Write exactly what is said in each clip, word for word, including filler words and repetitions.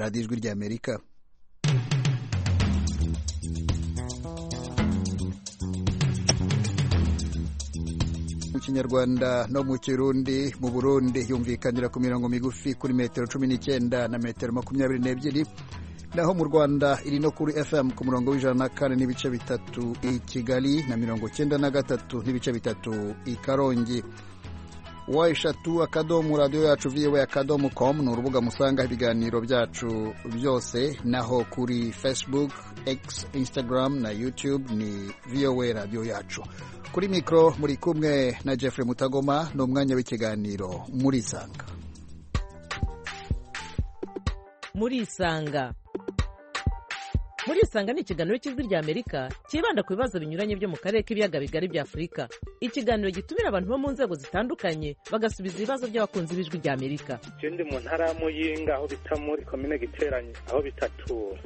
radiyo ijwi ry'Amerika. Mu Kinyarwanda no mu Kirundi. Mu Burundi yumvikanira ku mirongo migufi kuri metero cumi n'icyenda na metero makumyabiri n'ebyiri, naho mu Rwanda iri no kuri F M ku murongo w'ijana na kane n'ibice bitatu i Kigali na mirongo cyenda na gatatu n'ibice bitatu i Karongi. wa eshatu akadomo radiyo yacu voa akadomo com ni urubuga musanga ibiganiro byacu byose, naho kuri Facebook, X, Instagram na YouTube ni voa radiyo yacu. Kuri mikro muri kumwe na Jeffrey Mutagoma, ni umwanya w'ikiganiro muri Isanga. Muri Isanga Muri Isanga ni ikiganiro cy'ijwi ry'Amerika kibanda ku bibazo binyuranye byo mu karere k'ibiyaga bigari bya Afurika. Ikiganiro gitumira abantu bo mu nzego zitandukanye bagasubiza ibibazo by'abakunzi b'ijwi ry'Amerika. Je ndi mu ntara ya Muyinga aho bita muri commune Giteranye aho bitatura.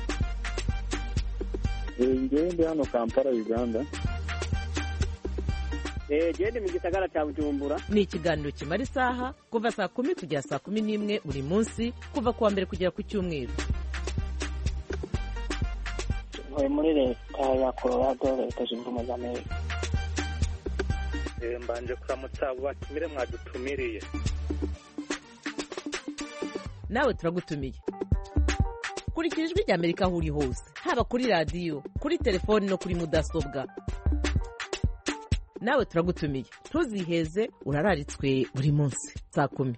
Ngewe ndi hano Kampala, Uganda. Eh je ndi mu gisagara cya Bujumbura. Ni ikiganiro kimara isaha kuva saa kumi kugera saa kumi n'imwe buri munsi, kuva kuwa mbere kugera ku Cyumweru. Muri leta ya Colorado, leta zunze ubumwe za Amerika. Eh mbanje kuramutsa batumire mwadutumiriye. Nawe turagutumiye. Kurikira ijwi ry'Amerika aho uri hose, haba kuri radiyo, kuri telefoni no kuri mudasobwa. Nawe turagutumiye. Ntuziheze, urararitswe buri munsi saa kumi.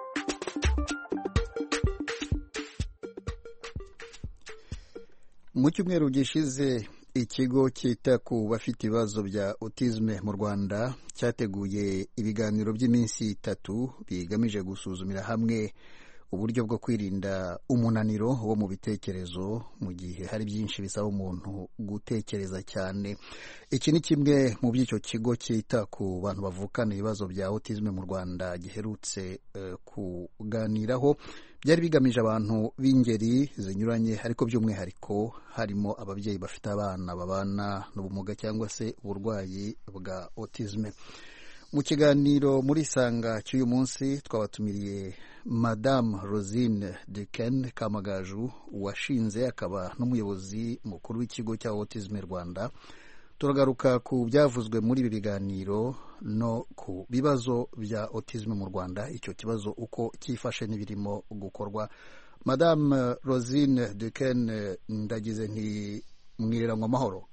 Mu cyumweru gishize ikigo cyita ku bafite ibibazo bya autisme mu Rwanda cyateguye ibiganiro by'iminsi itatu bigamije gusuzumira hamwe uburyo bwo kwirinda umunaniro wo mu bitekerezo mu gihe hari byinshi bisaba umuntu gutekereza cyane. Iki ni kimwe mu by'icyo kigo cyita ku bantu bavukana ibibazo bya autisme mu Rwanda giherutse uh, kuganiraho. Byari bigamije abantu b'ingeri zinyuranye, ariko by'umwihariko harimo ababyeyi bafite abana babana n'ubumuga cyangwa se uburwayi bwa autisme. Mu kiganiro muri Isanga cy'uyu munsi twabatumiriye Madame Rosine Duken Kamagaju, washinze akaba n'umuyobozi mukuru w'ikigo cya Autisme Rwanda. Turagaruka ku byavuzwe muri ibi biganiro no ku bibazo bya autisme mu Rwanda, icyo kibazo uko cyifashe n'ibirimo gukorwa. Madame Rosine Duken, ndagize nti mwireranywa amahoro.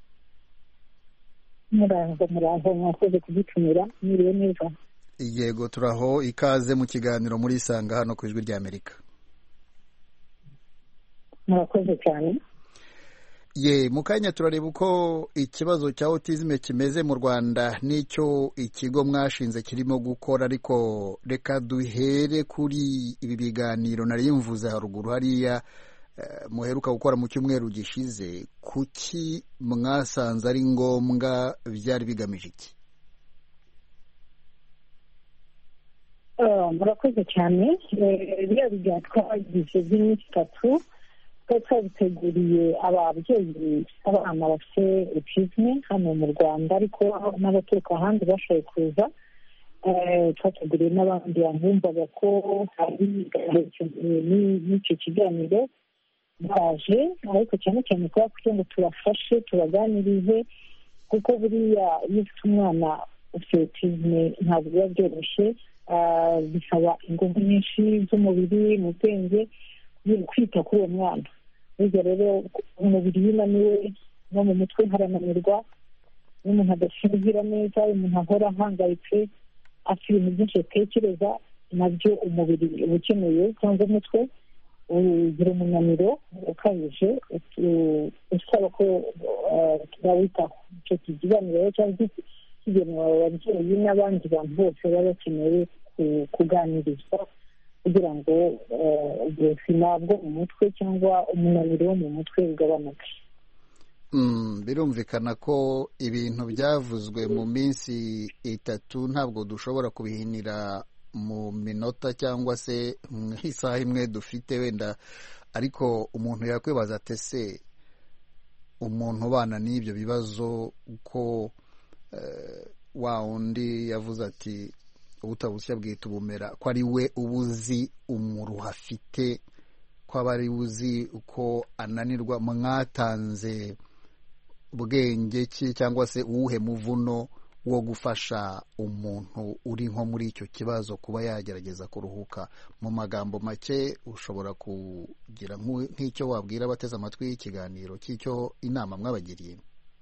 Murango muraho, mwakoze kugitumira, mwiriwe neza. Yego, turaho, ikaze mu kiganiro muri Isanga hano ku ijwi ry'Amerika. Murakoze cyane. Ye, mukanya turareba uko ikibazo cya autisme kimeze mu Rwanda n'icyo ikigo mwashinze kirimo gukora, ariko reka duhere kuri ibi biganiro nari mvuze haruguru hariya uh, muheruka gukora mu cyumweru gishize. Kuki mwasanze ari ngombwa? Byari bigamije iki? Uh, murakoze cyane. Biriya biganiro twagize by'iminsi itatu twabiteguriye ababyeyi abana bafite autisme hano mu Rwanda, ariko n'abaturuka ahandi bashoboye kuza. Twateguriye n'abandi bumvaga ko hari n'icyo kiganiro baje, ariko cyane cyane kuba kugira ngo tubafashe tubaganirize, kuko buriya iyo ufite umwana ufite autisme ntabwo biba byoroshye. Bisaba ingufu nyinshi z'umubiri, mu bwenge, kwita kuri uwo mwana. Ubwo rero umubiri winaniwe no mu mutwe harananirwa, n'umuntu adasinzira neza, umuntu ahora ahangayitse, afite ibintu byinshi atekereza, nabyo umubiri uba ukeneye, cyangwa umutwe ugira umunaniro ukabije usaba ko turawitaho. Icyo kiganiro cyangwa kigenewe ababyeyi n'abandi bantu bose baba bakeneye kuganirizwa kugira ngo ubuzima bwo mu mutwe cyangwa umunaniro wo mu mutwe ugabanuke. Birumvikana ko ibintu byavuzwe mu minsi itatu ntabwo dushobora kubihinira mu minota cyangwa se mu isaha imwe dufite wenda, ariko umuntu yakwibaza ati ese umuntu ubana n'ibyo bibazo ko wa undi yavuze ati ubutabushya bwita ubumera, ko ari we ubuzi umuruha afite ko aba ari uzi uko ananirwa, mwatanze bwenge ki cyangwa se uwuhe muvuno wo gufasha umuntu uri nko muri icyo kibazo kuba yagerageza kuruhuka? Mu magambo make ushobora kugira nk'icyo wabwira abateze amatwi y'ikiganiro cy'icyo inama mwabagiriye?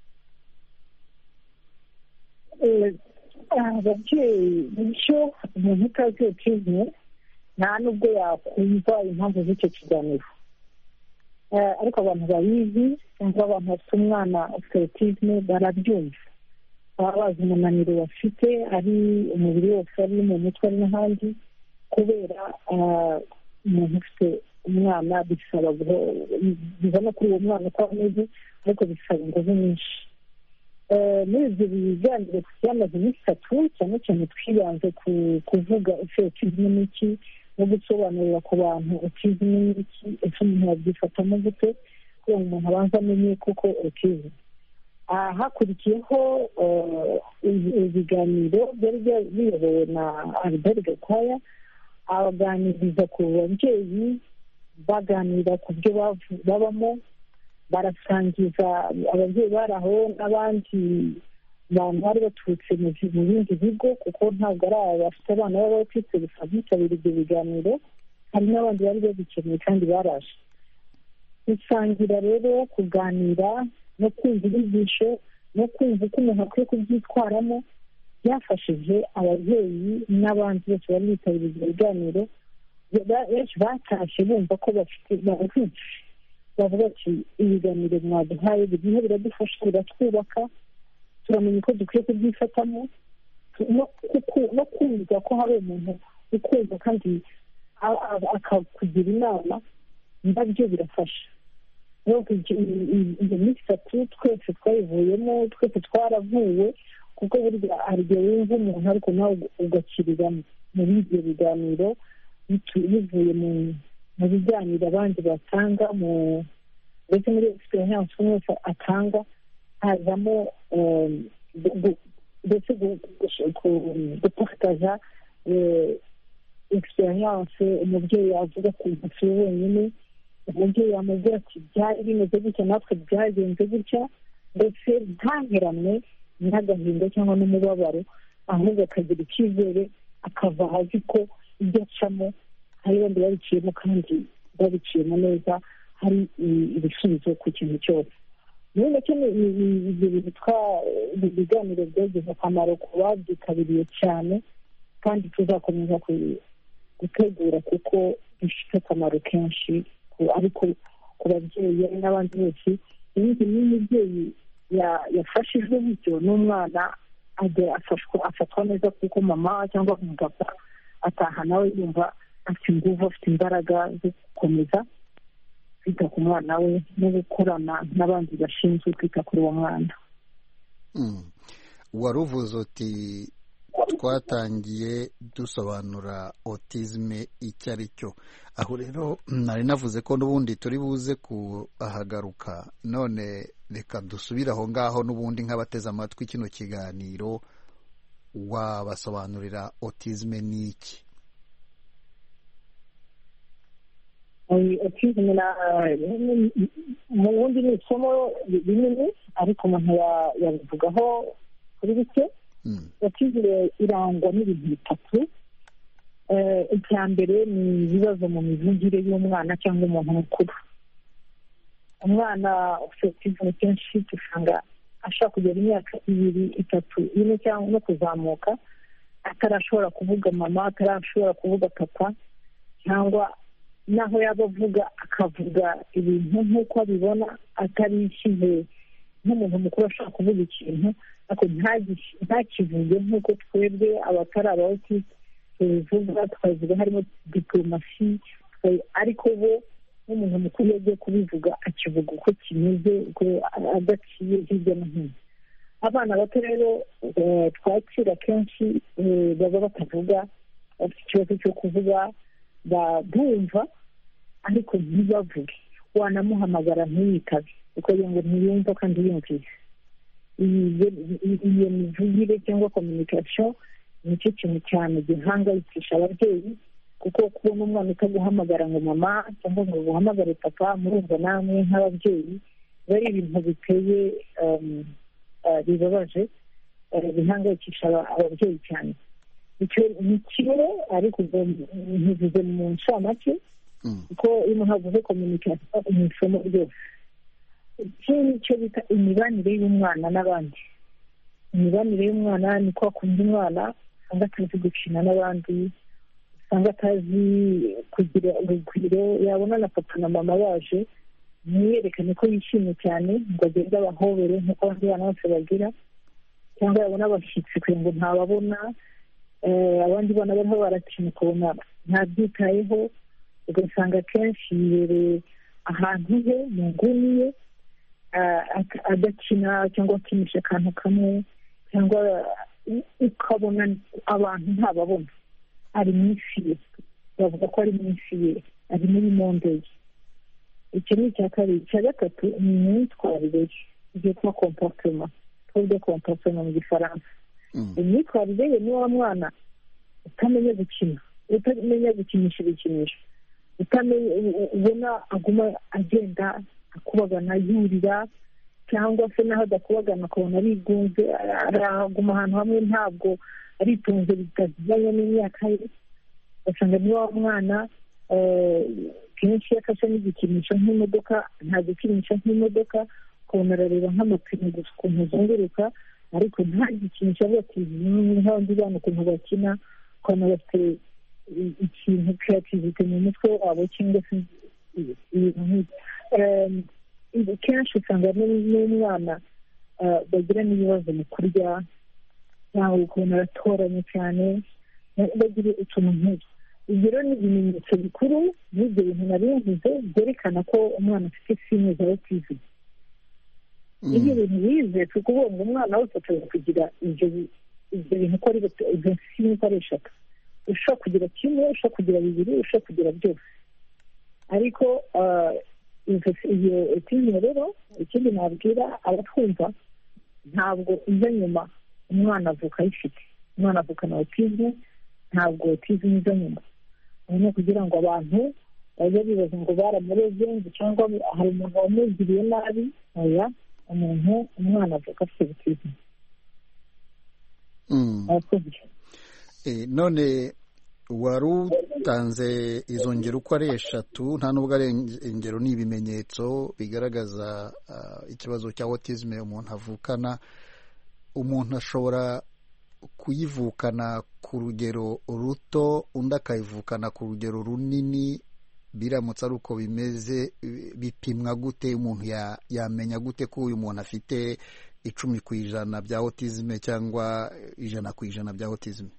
ababyeyi nicyo umuntu utazi otizme nta nubwo yakumva impamvu z'icyo kiganiro, ariko abantu babizi cyangwa abantu bafite umwana ufite otizme barabyumva, baba bazi umunaniro bafite, ari umubiri wose, ari mu mutwe, ari n'ahandi, kubera umuntu ufite umwana bisaba biva no kuri uwo mwana uko ameze, ariko bisaba ingufu nyinshi. Muri ibyo biganiro byamaze iminsi itatu, cyane cyane twibanze ku kuvuga ese otizme ni iki, no gusobanurira ku bantu otizme ni iki, ese umuntu yabyifatamo gute, kugira ngo umuntu abanze amenye koko otizme. Hakurikiyeho ibiganiro byari biyobowe na Albert Gakwaya, abaganiriza ku babyeyi, baganira ku byo babamo, barasangiza ababyeyi bari aho n'abandi bantu bari baturutse mu bindi bigo, kuko ntabwo ari abafite abana b'abatutsi gusa bitabira ibyo biganiro, hari n'abandi bari babikeneye kandi baraje. Gusangira rero, kuganira no kumva inyigisho no kumva uko umuntu akwiye kubyitwaramo, byafashije ababyeyi n'abandi bose bari bitabiriye ibyo biganiro. Benshi batashye bumva ko bafite barahuje, bavuga ati ibiganiro mwaduhaye biriho biradufasha, biratwubaka, turamenya uko dukwiye kubyifatamo, no kumva ko hari umuntu ukumva kandi akakugira inama, nabyo birafasha. Iyo minsi itatu twese twayivuyemo, twese twaravuwe, kuko burya hari igihe wumva umuntu ariko nawe ugakiriramo muri ibyo biganiro, bivuye mu biganiro abandi batanga, ndetse muri experience umwe wese atanga, hazamo ndetse gupartaza experience. Umubyeyi yavuga ku ntoki wenyine, umubyeyi yamubwira ati byari bimeze gutya, natwe byagenze gutya, ndetse ntaheranwe n'agahinda cyangwa n'umubabaro, ahubwo akagira icyizere, akava azi ko ibyo acamo hari abandi babiciyemo kandi babiciyemo neza, hari ibisubizo ku kintu cyose. Muri make ibyo bintu ibiganiro byagize akamaro ku babyitabiriye cyane, kandi tuzakomeza gutegura kuko bifite akamaro kenshi, ariko ku babyeyi n'abandi bose. Ibindi n'umubyeyi yafashijwe bityo n'umwana afatwa neza, kuko mama cyangwa umupapa ataha nawe yumva afite ingufu, afite imbaraga zo gukomeza kwita ku mwana we no gukorana n'abandi bashinzwe kwita kuri uwo mwana. Waruvuze uti twatangiye dusobanura otizme icyo ari cyo. Aho rero nari navuze ko n'ubundi turi buze kuhagaruka, none reka dusubire aho ngaho n'ubundi nk'abateze amatwi kino kiganiro, wabasobanurira otizme ni iki? Otizme mu bundi ni isomo rinini, ariko umuntu yabivugaho kuri bike. Otizme irangwa n'ibintu bitatu. Icya mbere ni ibibazo mu mivugire y'umwana cyangwa umuntu mukuru. Umwana ufite otizme kenshi usanga ashaka kugera imyaka ibiri, itatu, ine cyangwa no kuzamuka, atarashobora kuvuga mama, atarashobora kuvuga papa, cyangwa naho yaba avuga akavuga ibintu nk'uko abibona, atarishyize nk'umuntu mukuru ashaka kuvuga ikintu, ariko ntakivuge nk'uko twebwe abatari abawutisi tubivuga, tukabivuga harimo diplomasi, ariko bo nk'umuntu mukuru yagiye kubivuga akivuga uko kimeze, adaciye hirya no hino. Abana bato rero twakira kenshi baba batavuga, bafite ikibazo cyo kuvuga, bumva ariko ntibavuge, wanamuhamagara ntiyitabe kuko ngo ntiyumva kandi yumvise. Iyo mivugire cyangwa communication nicyo kintu cyane gihangayikisha ababyeyi, kuko kubona umwana utaguhamagara ngo mama cyangwa ngo guhamagare papa murumva namwe nk'ababyeyi biba ari ibintu biteye bibabaje bihangayikisha ababyeyi cyane. icyo ni kimwe ariko ntibivuze mu ncamake kuko iyo umuntu avuze kominikasiyo ni isomo ryose. ikindi nicyo bita imibanire y'umwana n'abandi. imibanire y'umwana ni ko akunda umwana usanga atazi gukina n'abandi, usanga atazi kugira urugwiro, yabona na papa na mama baje ntiyerekane ko yishimye cyane ngo agende abahobere nk'uko abandi bana bose bagira, cyangwa yabona abashyitsi kugira ngo ntababona. abandi bana bariho barakina ukabona ntabyitayeho, ugasanga akenshi yibereye ahantu he mu nguni ye agakina cyangwa akinisha akantu kamwe, cyangwa ukabona abantu ntababona, ari mu isi ye, bavuga ko ari mu isi ye, ari muri monde ye. icyo ni icya kabiri. icya gatatu ni imyitwarire ye, ibyo twa comportement, twebwe comportement mu gifaransa. imyitwarire ye ni wa mwana utamenya gukina, utamenya gukinisha ibikinisho, ubona aguma agenda akubagana yurira, cyangwa se naho adakubagana akabona arigunze, araguma ahantu hamwe ntabwo aritunze bitazanye n'imyaka ye. ugasanga ni wa mwana kenshi iyo afashe n'igikinisho nk'imodoka ntagikinisha nk'imodoka, ukabona arareba nk'amapine gusa ukuntu azunguruka, ariko ntagikinisha avuga ati nk'abandi bana ukuntu bakina, ukabona bafite ikintu kreativite mu mutwe wabo cyangwa se ibintu nk'ibyo. kenshi usanga n'umwana bagira n'ibibazo mu kurya, cyangwa ukuntu aratoranye cyane, bagira utuntu nk'ibyo. ibyo rero ni ibimenyetso bikuru n'ibyo bintu nari mvuze byerekana ko umwana afite sine za otizime. ibyo bintu bize si ukuvuga ngo umwana wese ashobora kugira ibyo bintu uko ari izo sine uko ari eshatu. ushobora kugira kimwe, ushobora kugira bibiri, ushobora kugira byose. ariko iyo otizime rero ikindi nabwira abatwumva, ntabwo iza nyuma umwana avuka ayifite. umwana avukana otizime, ntabwo otizime iza nyuma. ni kugira ngo abantu bajye bibaza ngo baramureze cyangwa hari umuntu wamugiriye nabi. oya, umuntu umwana avuka afite otizime. none wari utanze izo ngero uko ari eshatu, nta nubwo ari ingero, ni ibimenyetso bigaragaza ikibazo cya otizime umuntu avukana. umuntu ashobora kuyivukana ku rugero ruto, undi akayivukana ku rugero runini. biramutse ari uko bimeze, bipimwa gute? umuntu yamenya gute ko uyu muntu afite icumi ku ijana bya otizime cyangwa ijana ku ijana bya otizime?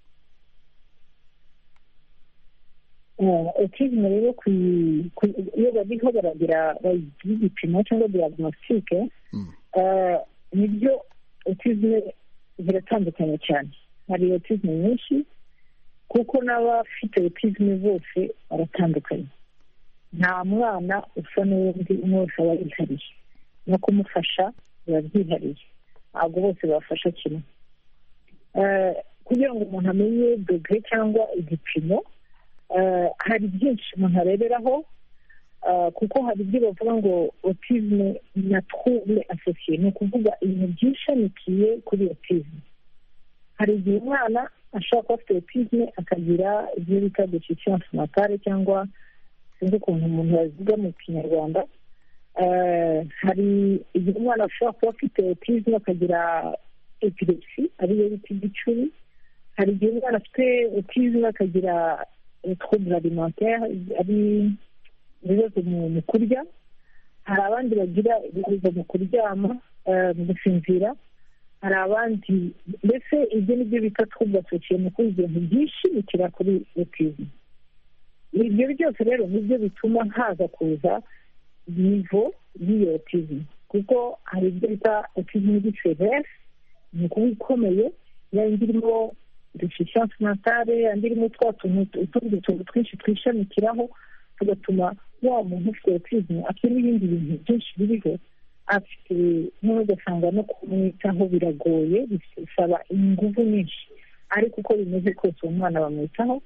otizime rero iyo bariho baragira igipimo cyangwa diagnostique, nibyo otizime ziratandukanye cyane. hari otizime nyinshi kuko n'abafite otizime bose baratandukanye. nta mwana usa n'undi, umwe wese aba yihariye, no kumufasha biba byihariye, ntabwo bose bafasha kimwe. kugira ngo umuntu amenye dogere cyangwa igipimo, hari byinshi umuntu areberaho, kuko hari ibyo bavuga ngo otizime na trouble associé, ni ukuvuga ibintu byishamikiye kuri otizime. hari igihe umwana ashobora kuba afite otizime akagira ibyo bita deficience mentale, cyangwa sinzi ukuntu umuntu yaziga mu kinyarwanda. hari igihe umwana ashobora kuba afite otizime akagira epilepsi, ariyo bita igicuri. hari igihe umwana afite otizime akagira trouble alimentaire, ari ibibazo mu kurya. hari abandi bagira ibibazo mu kuryama, mu gusinzira. hari abandi, mbese ibyo ni byo bita trouble associé, mu kuba ibintu byishimikira kuri otizime. ibyo byose rero nibyo bituma haza kuza nivo y'iyo otizime, kuko hari ibyo bita otizime di severe, ni ukuba ikomeye, yandi irimo deficience mentale, yandi irimo twa tuntu utundi tuntu twinshi twishamikiraho, tugatuma wa muntu ufite otizime afite n'ibindi bintu byinshi biriho, afite n'ubu ugasanga no kumwitaho biragoye, bisaba ingufu nyinshi. ariko uko bimeze kose uwo mwana bamwitaho,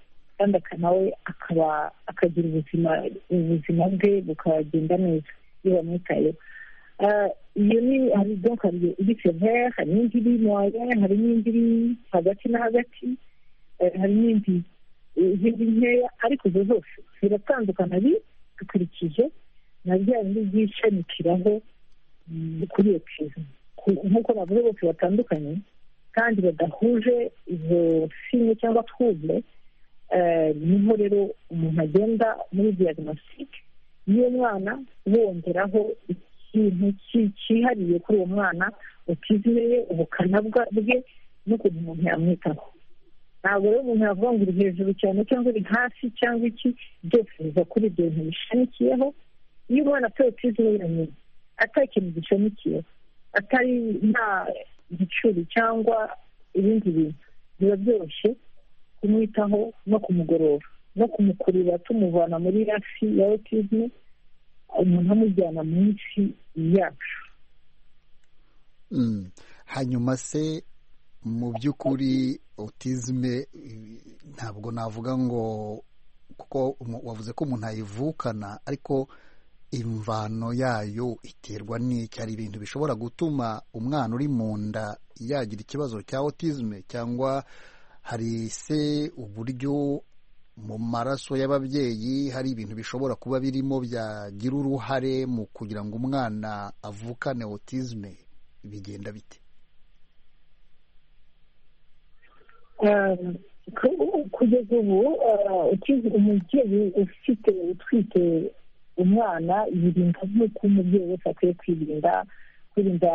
kandi nawe akaba akagira ubuzima ubuzima bwe bukagenda neza iyo bamwitayeho. iyo ni hari donc hari iri severe, hari n'indi iri moyen, hari n'indi iri hagati na hagati, hari n'indi izindi nkeya, ariko izo zose ziratandukana bikurikije na bya bindi byishamikiraho kuri iyo autisme. nk'uko bavuze bose batandukanye kandi badahuje izo signe cyangwa trouble, niho rero umuntu agenda muri diagnostic y'uwo mwana wongeraho ikintu cyihariye kuri uwo mwana, autisme ye, ubukana bwe n'ukuntu umuntu yamwitaho. ntabwo rero umuntu yavuga ngo uri hejuru cyane cyangwa uri hasi cyangwa iki, byose biva kuri ibyo bintu bishamikiyeho. iyo umwana afite autisme yonyine atari ikintu gishamikiyeho, atari nta gicuri cyangwa ibindi bintu, biba byoroshye kumwitaho no kumugorora no kumukurura, tumuvana muri hafi ya autisme umuntu amujyana mu isi yacu. hanyuma se mu by'ukuri autisme ntabwo navuga ngo, kuko wavuze ko umuntu ayivukana, ariko imvano yayo iterwa n'iki? Hari ibintu bishobora gutuma umwana uri mu nda yagira ikibazo cya autisme, cyangwa hari se uburyo mu maraso y'ababyeyi hari ibintu bishobora kuba birimo byagira uruhare mu kugira ngo umwana avukane autisme? bigenda bite? kugeza ubu umubyeyi ufite utwite umwana yirinda nk'uko umubyeyi wese akwiye kwirinda kwirinda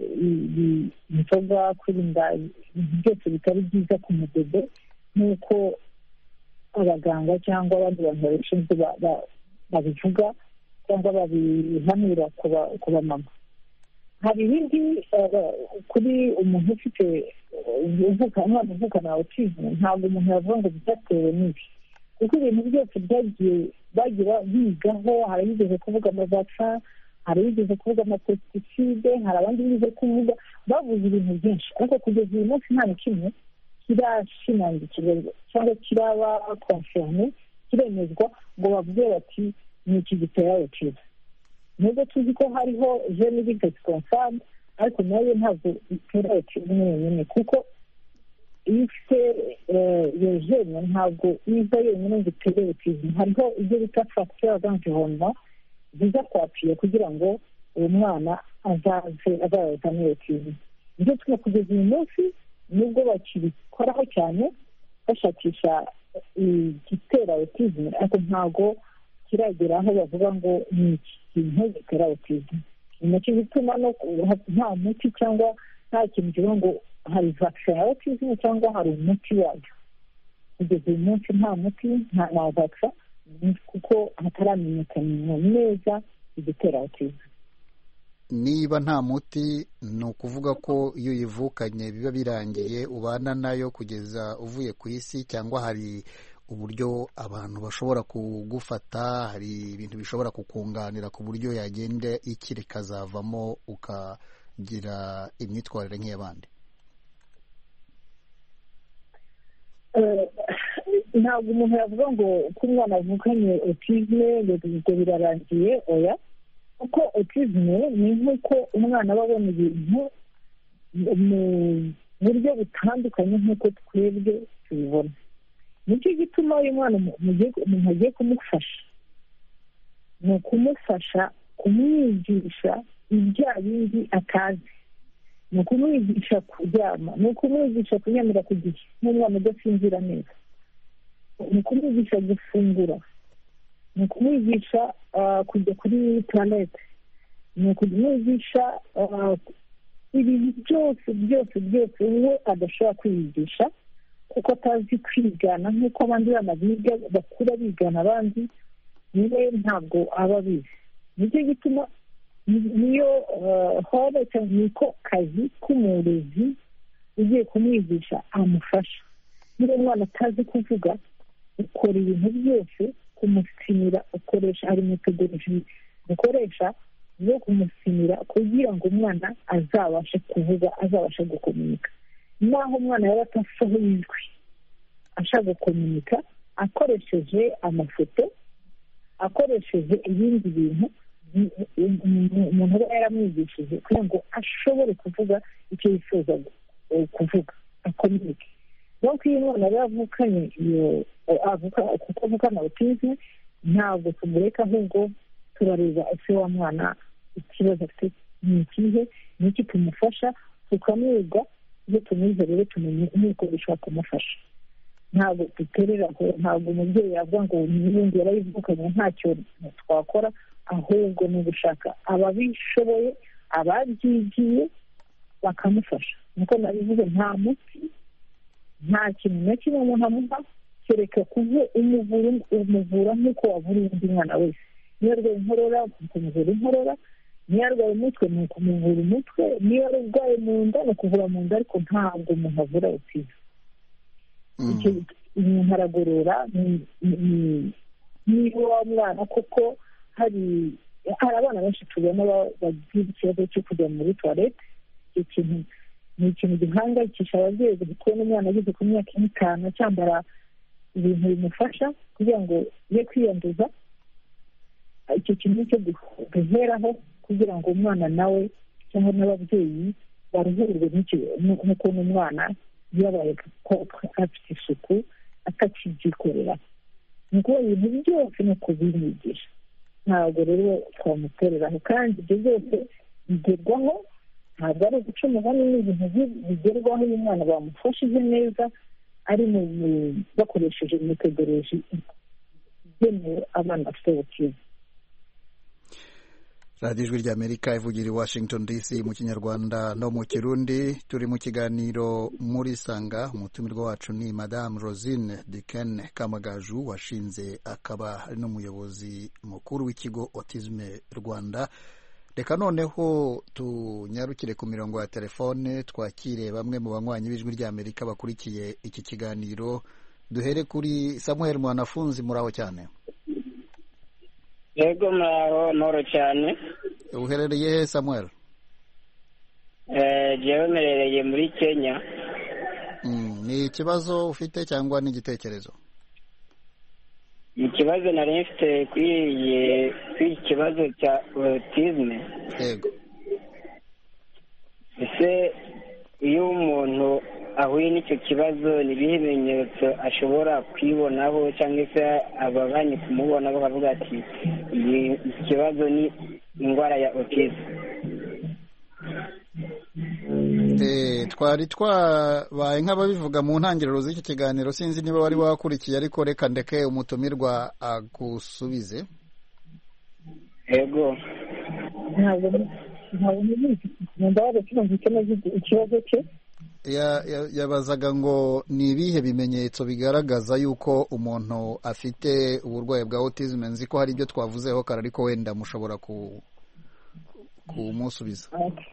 inzoga, kwirinda ibintu byose bitari byiza ku mubebe, nk'uko abaganga cyangwa abandi bantu babishinzwe babivuga cyangwa babihanura ku bamama. hari ibindi kuri umuntu ufite umwana uvukana autisme, ntabwo umuntu yavuga ngo byatewe n'ibi, kuko ibintu byose byagiye bagira bigaho. hari abigeze kuvuga amavaca, hari abigeze kuvuga amapesticide, hari abandi bigeze kuvuga, bavuze ibintu byinshi, ariko kugeza uyu munsi nta na kimwe kirashimangikirwa cyangwa kiraba confirme, kiremezwa ngo bavuge bati ni iki gitera autisme. nubwo tuzi ko hariho gene defect confirmed, ariko nayo ntabwo itera autisme yonyine, kuko iyo ufite iyo gene ntabwo iza yonyine ngo itere autisme. hariho ibyo bita facteur d'environnement biza kwapiye kugira ngo uwo mwana azaze azazane autisme. ibyo tuna kugeza uyu munsi nubwo bakibikoraho cyane bashakisha igitera autisme, ariko ntabwo kiragera aho bavuga ngo ni iki kintu gitera autisme. ni nacyo gituma nta muti cyangwa nta kintu kivuga ngo hari vaccine ya autisme cyangwa hari umuti wayo. kugeza uyu munsi nta muti, nta na vaccine, kuko hataramenyekana neza igitera autisme. niba nta muti, ni ukuvuga ko iyo uyivukanye biba birangiye, ubana nayo kugeza uvuye ku isi, cyangwa hari uburyo abantu bashobora kugufata, hari ibintu bishobora kukunganira ku buryo yagenda ikiri ikazavamo ukagira imyitwarire nk'iy'abandi? ntabwo umuntu yavuga ngo ko umwana avukanye autisme ngo birarangiye, oya, kuko autisme ni nk'uko umwana aba abona ibintu mu buryo butandukanye nk'uko twebwe tubibona. nicyo gituma uyu mwana umuntu agiye kumufasha, ni ukumufasha kumwigisha ibya bindi atazi, ni ukumwigisha kuryama, ni ukumwigisha kunyamira ku gihe nk'umwana udasinzira neza, ni ukumwigisha gufungura, ni ukumwigisha kujya kuri toilette, ni ukumwigisha ibintu byose byose byose we adashobora kwiyigisha, kuko atazi kwigana nk'uko abandi bana biga bakura bigana abandi, niwe ntabwo aba abizi. nicyo gituma niyo hore cyangwa niko kazi k'umurezi ugiye kumwigisha amufasha. niba umwana atazi kuvuga, ukora ibintu byose kumusimira, ukoresha hari metodologi ukoresha zo kumusimira kugira ngo umwana azabashe kuvuga, azabashe gukomunika. naho umwana yaba atasohoye ijwi ashaka gukomunika, akoresheje amafoto, akoresheje ibindi bintu umuntu aba yaramwigishije kugira ngo ashobore kuvuga icyo yifuza kuvuga, akominike. Nuko iyo umwana aba yavukanye iyo kuko avukana autisme, ntabwo tumureka, ahubwo turareba ese wa mwana ikibazo afite ni ikihe, ni iki tumufasha, tukamwiga. Iyo tumwize rero tumenya n'uko bishobora kumufasha. Ntabwo duterera aho, ntabwo umubyeyi yavuga ngo n'ubundi yarayivukanye ntacyo twakora, ahubwo ni ugushaka ababishoboye, ababyigiye bakamufasha. nuko nabivuze, nta muti, nta kintu na kimwe umuntu amuha kereka kuva umuvura nk'uko wavura undi mwana wese. Niyo arwaye inkorora ukamuvura inkorora, niyo arwaye umutwe ni ukumuvura umutwe, niyo arwaye mu nda ni ukuvura mu nda, ariko ntabwo umuntu avura autisme. Umuntu aragorora niba wa mwana koko hari hari abana benshi tubona bagira ikibazo cyo kujya muri toilette. Icyo kintu ni ikintu gihangayikisha ababyeyi, kubona umwana ageze ku myaka itanu cyambara ibintu bimufasha kugira ngo ye kwiyanduza. Icyo kintu cyo guheraho kugira ngo umwana nawe cyangwa n'ababyeyi baruhurirwe n'ukuntu umwana yabaye afite isuku atakibyikorera. ni ukuba ibintu byose ni ukubimwigisha, ntabwo rero twamutereraho. kandi ibyo byose bigerwaho, ntabwo ari ugucumuza, ni ibintu bigerwaho iyo umwana bamufashije neza, ari mu bakoresheje metodoloji igenewe abana bafite autisme. radiyo ijwi ry'amerika ivugira i washington dc mu kinyarwanda no mu kirundi. turi mu kiganiro muri sanga. umutumirwa wacu ni madamu Rosine Diken Kamagaju, washinze akaba ari n'umuyobozi mukuru w'ikigo Autisme Rwanda. reka noneho tunyarukire ku mirongo ya telefone, twakire bamwe mu banywanyi b'ijwi ry'amerika bakurikiye iki kiganiro. duhere kuri Samuel Mwanafunzi. muraho cyane? yego muraho noro cyane. uherereye he Samuel? eh jewe merereye muri Kenya. mm, ni ikibazo ufite cyangwa ni igitekerezo? ikibazo nari mfite kwiye ikibazo cya autisme. yego. ese iyo umuntu ahuye n'icyo kibazo ni ibihe bimenyetso ashobora kwibonaho, cyangwa se ababanye kumubona bakavuga ati iyi kibazo ni indwara ya autisme? Eh, twari twabaye nk'ababivuga mu ntangiriro z'iki kiganiro, sinzi niba wari wakurikiye, ariko reka ndeke umutumirwa agusubize. yego. ntabwo ntabwo ndabaza ikibazo cye. yabazaga ngo ni ibihe bimenyetso bigaragaza yuko umuntu afite uburwayi bwa autisme. nzi ko hari ibyo twavuzeho kare, ariko wenda mushobora kumusubiza.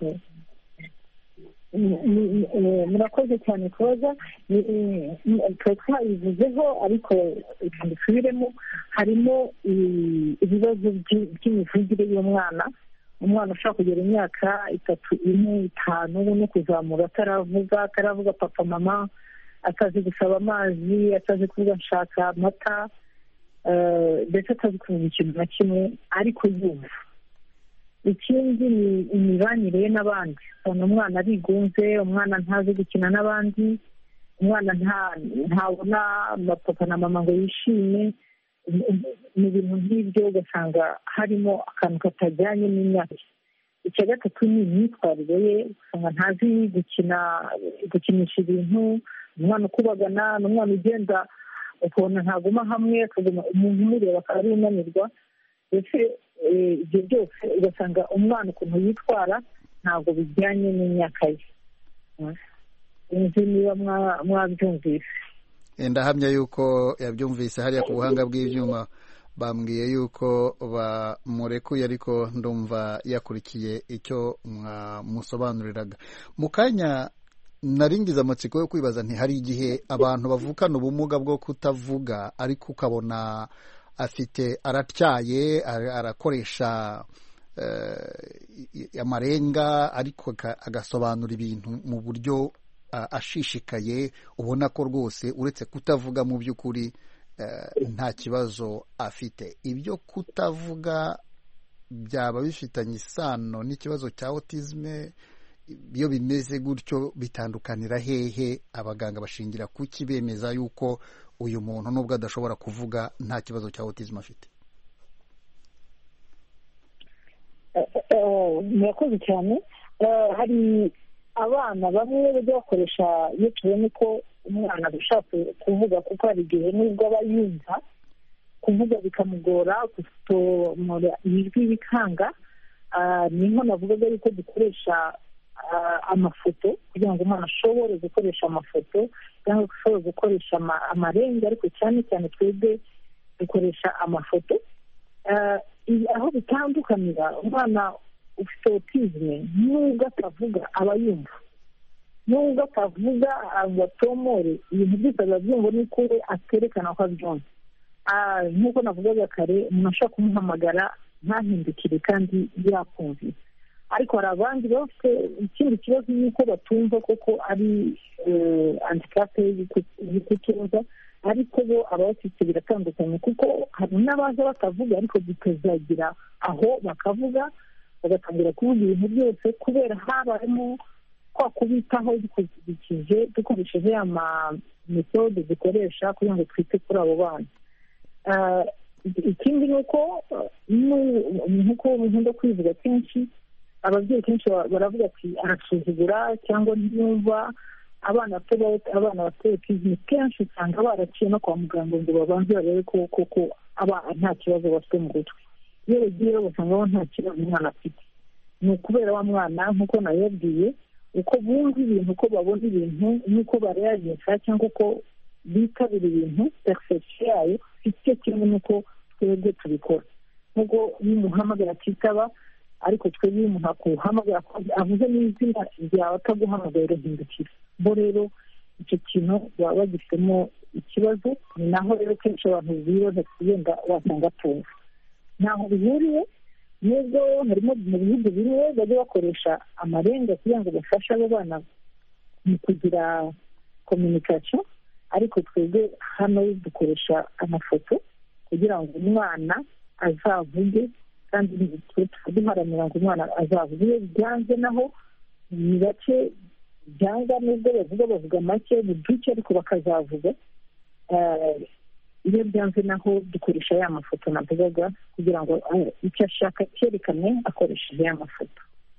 murakoze cyane kubaza. twari twabivuzeho, ariko reka dusubiremo. harimo ibibazo by'imivugire y'umwana. umwana ushaka kugera imyaka itatu ine itanu no kuzamura ataravuga ataravuga papa mama, atazi gusaba amazi, atazi kuvuga nshaka amata, ndetse atazi kuvuga ikintu na kimwe ariko yumva. ikindi ni imibanire ye n'abandi. ubona umwana arigunze, umwana ntazi gukina n'abandi, umwana ntabona papa na mama ngo yishime. ni ibintu nk'ibyo ugasanga harimo akantu katajyanye n'imyaka. icya gatatu ni imyitwarire ye, usanga ntazi gukina gukinisha ibintu. umwana ukubagana ni umwana ugenda ukabona ntaguma hamwe, umuntu umureba akaba ari unanirwa. ndetse ibyo byose ugasanga umwana ukuntu yitwara ntabwo bijyanye n'imyaka ye. nzi niba mwabyumvise. ndahamya yuko yabyumvise. hariya ku buhanga bw'ibyuma bambwiye yuko bamurekuye, ariko ndumva yakurikiye icyo mwamusobanuriraga. mu kanya naringize amatsiko yo kwibaza nti hari igihe abantu bavukana ubumuga bwo kutavuga, ariko ukabona afite aratyaye, arakoresha amarenga, ariko agasobanura ibintu mu buryo ashishikaye, ubona ko rwose uretse kutavuga mu by'ukuri nta kibazo afite. Ibyo kutavuga byaba bifitanye isano n'ikibazo cya autisme? Iyo bimeze gutyo bitandukanira hehe? Abaganga bashingira kuki bemeza yuko uyu muntu nubwo adashobora kuvuga nta kibazo cya autisme afite? murakoze cyane. Hari abana bamwe bajya bakoresha iyo tubona ko umwana adashaka kuvuga, kuko hari igihe nubwo aba yumva kuvuga bikamugora, gusohora ijwi bikanga. niho navugaga yuko dukoresha amafoto kugira ngo umwana ashobore gukoresha amafoto cyangwa ashobore gukoresha amarenga, ariko cyane cyane twebwe dukoresha amafoto. Aho bitandukanira, umwana ufite autisme nubwo atavuga aba yumva, nubwo atavuga ngo atomore ibintu byose arabyumva, ni uko aterekana ko abyumva. Nk'uko navugaga kare, umuntu ashobora kumuhamagara ntahindukire kandi yakumvise, ariko hari abandi bafite ikindi kibazo y'uko batumva koko ari handicap y'ikutumva, ariko bo abafite biratandukanye, kuko hari n'abaza batavuga ariko bikazagira aho bakavuga bagatangira kuvuga ibintu byose, kubera habayemo kwa kubitaho dukurikije dukoresheje ya metode dukoresha kugira ngo twite kuri abo bana. Ikindi ni uko nk'uko nkunda kwivuga kenshi, ababyeyi kenshi baravuga ati arasuzugura cyangwa ntiyumva. Abana bato abana bato autisme kenshi usanga baraciye no kwa muganga ngo babanze barebe ko koko nta kibazo bafite mu gutwi. Iyo bagiye basanga nta kibazo umwana afite, ni ukubera wa mwana nk'uko nayabwiye, uko bumva ibintu, uko babona ibintu, n'uko bareagisha cyangwa uko bitabira ibintu, perception yayo ifite kimwe n'uko twebwe tubikora. Nk'uko iyo umuhamagara atitaba, ariko twebwe iyo umuntu akuhamagara avuze n'izina ryawe ataguhamagara urahindukira. Bo rero icyo kintu baba bagifitemo ikibazo, ni naho rero kenshi abantu bibaza kugenda wasanga atumva. Ntaho bihuriye, nubwo harimo mu bihugu bimwe bajya bakoresha amarenga kugira ngo bafashe abo bana mu kugira communication, ariko twebwe hano dukoresha amafoto kugira ngo umwana azavuge, kandi duharanira ngo umwana azavuge. Iyo byanze naho ni bake byanga, nubwo bavuga bavuga make buduke ariko bakazavuga. Iyo byanze naho dukoresha ya mafoto navugaga kugira ngo icyo ashaka cyerekane akoresheje ya mafoto.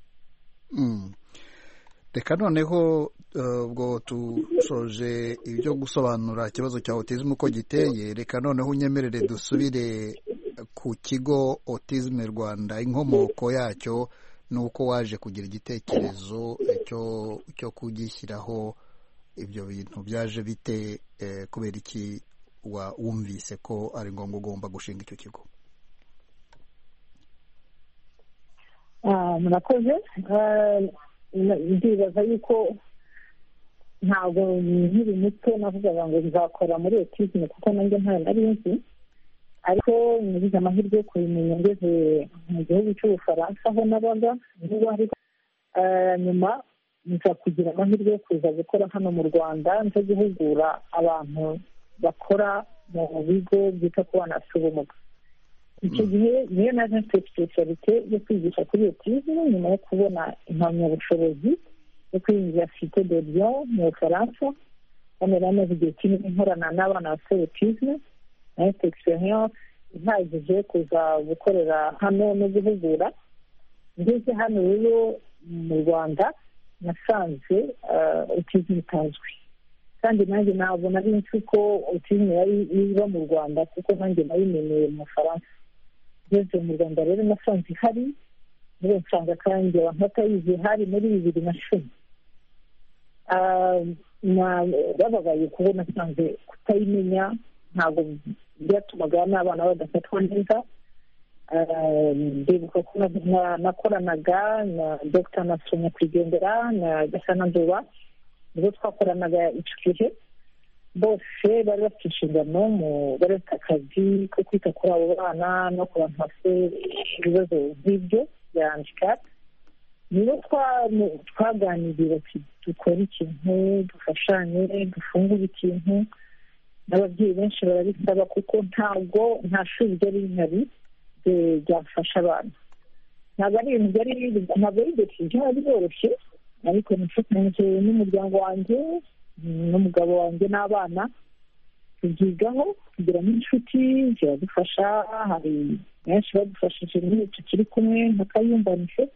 Reka noneho ubwo tusoje ibyo gusobanura ikibazo cya autisme uko giteye, reka noneho unyemerere dusubire ku kigo Autisme Rwanda, inkomoko yacyo nuko waje kugira igitekerezo cyo cyo kugishyiraho. Ibyo bintu byaje bite? Kubera iki wumvise ko ari ngombwa ugomba gushinga icyo kigo? murakoze. Ndibaza yuko ntabwo nkiri muto navugaga ngo nzakora muri autisme, kuko nanjye ntayo nari nzi, ariko nagize amahirwe yo kubimenya ngeze mu gihugu cy'Ubufaransa aho nabaga. Nyuma nza kugira amahirwe yo kuza gukora hano mu Rwanda, nza guhugura abantu bakora mu bigo byita ku bana bafite ubumuga. Icyo gihe niyo naje mfite specialite yo kwigisha kuri autisme, nyuma yo kubona impamyabushobozi yo kuri Université de Lyon mu Bufaransa. Hano rero maze igihe kinini nkorana n'abana bafite autisme, na experience ihagije kuza gukorera hano no guhugura. Ngeze hano rero mu Rwanda nasanze autisme itazwi, kandi nanjye ntabwo nari nzi ko autisme yari iba mu Rwanda, kuko nanjye nayimenyeye mu Faransa. Ngeze mu Rwanda rero nasanze ihari, rero nsanga kandi abantu batayizi hari muri bibiri na cumi. Bababaye kubona nasanze kutayimenya ntabwo byatumaga n'abana badafatwa neza. Ndibuka ko nakoranaga na Dr Nasro Nyakwigendera na Gasana Nduba, nibo twakoranaga icyo gihe. Bose bari bafite inshingano, bari bafite akazi ko kwita kuri abo bana no ku bantu bafite ibibazo by'ibyo bya handicap. Nibo twaganiriye ati dukore ikintu, dufashanye, dufungure ikintu. n'ababyeyi benshi barabisaba kuko ntabwo nta shuri ryari rihari ryafasha abana. Ntabwo ari ibintu byari ntabwo ari ibintu byari byoroshye, ariko nifatanyije n'umuryango wanjye n'umugabo wanjye n'abana tubyigaho kugira n'inshuti ziradufasha. Hari benshi badufashije muri tukiri kumwe nka Kayumbanise,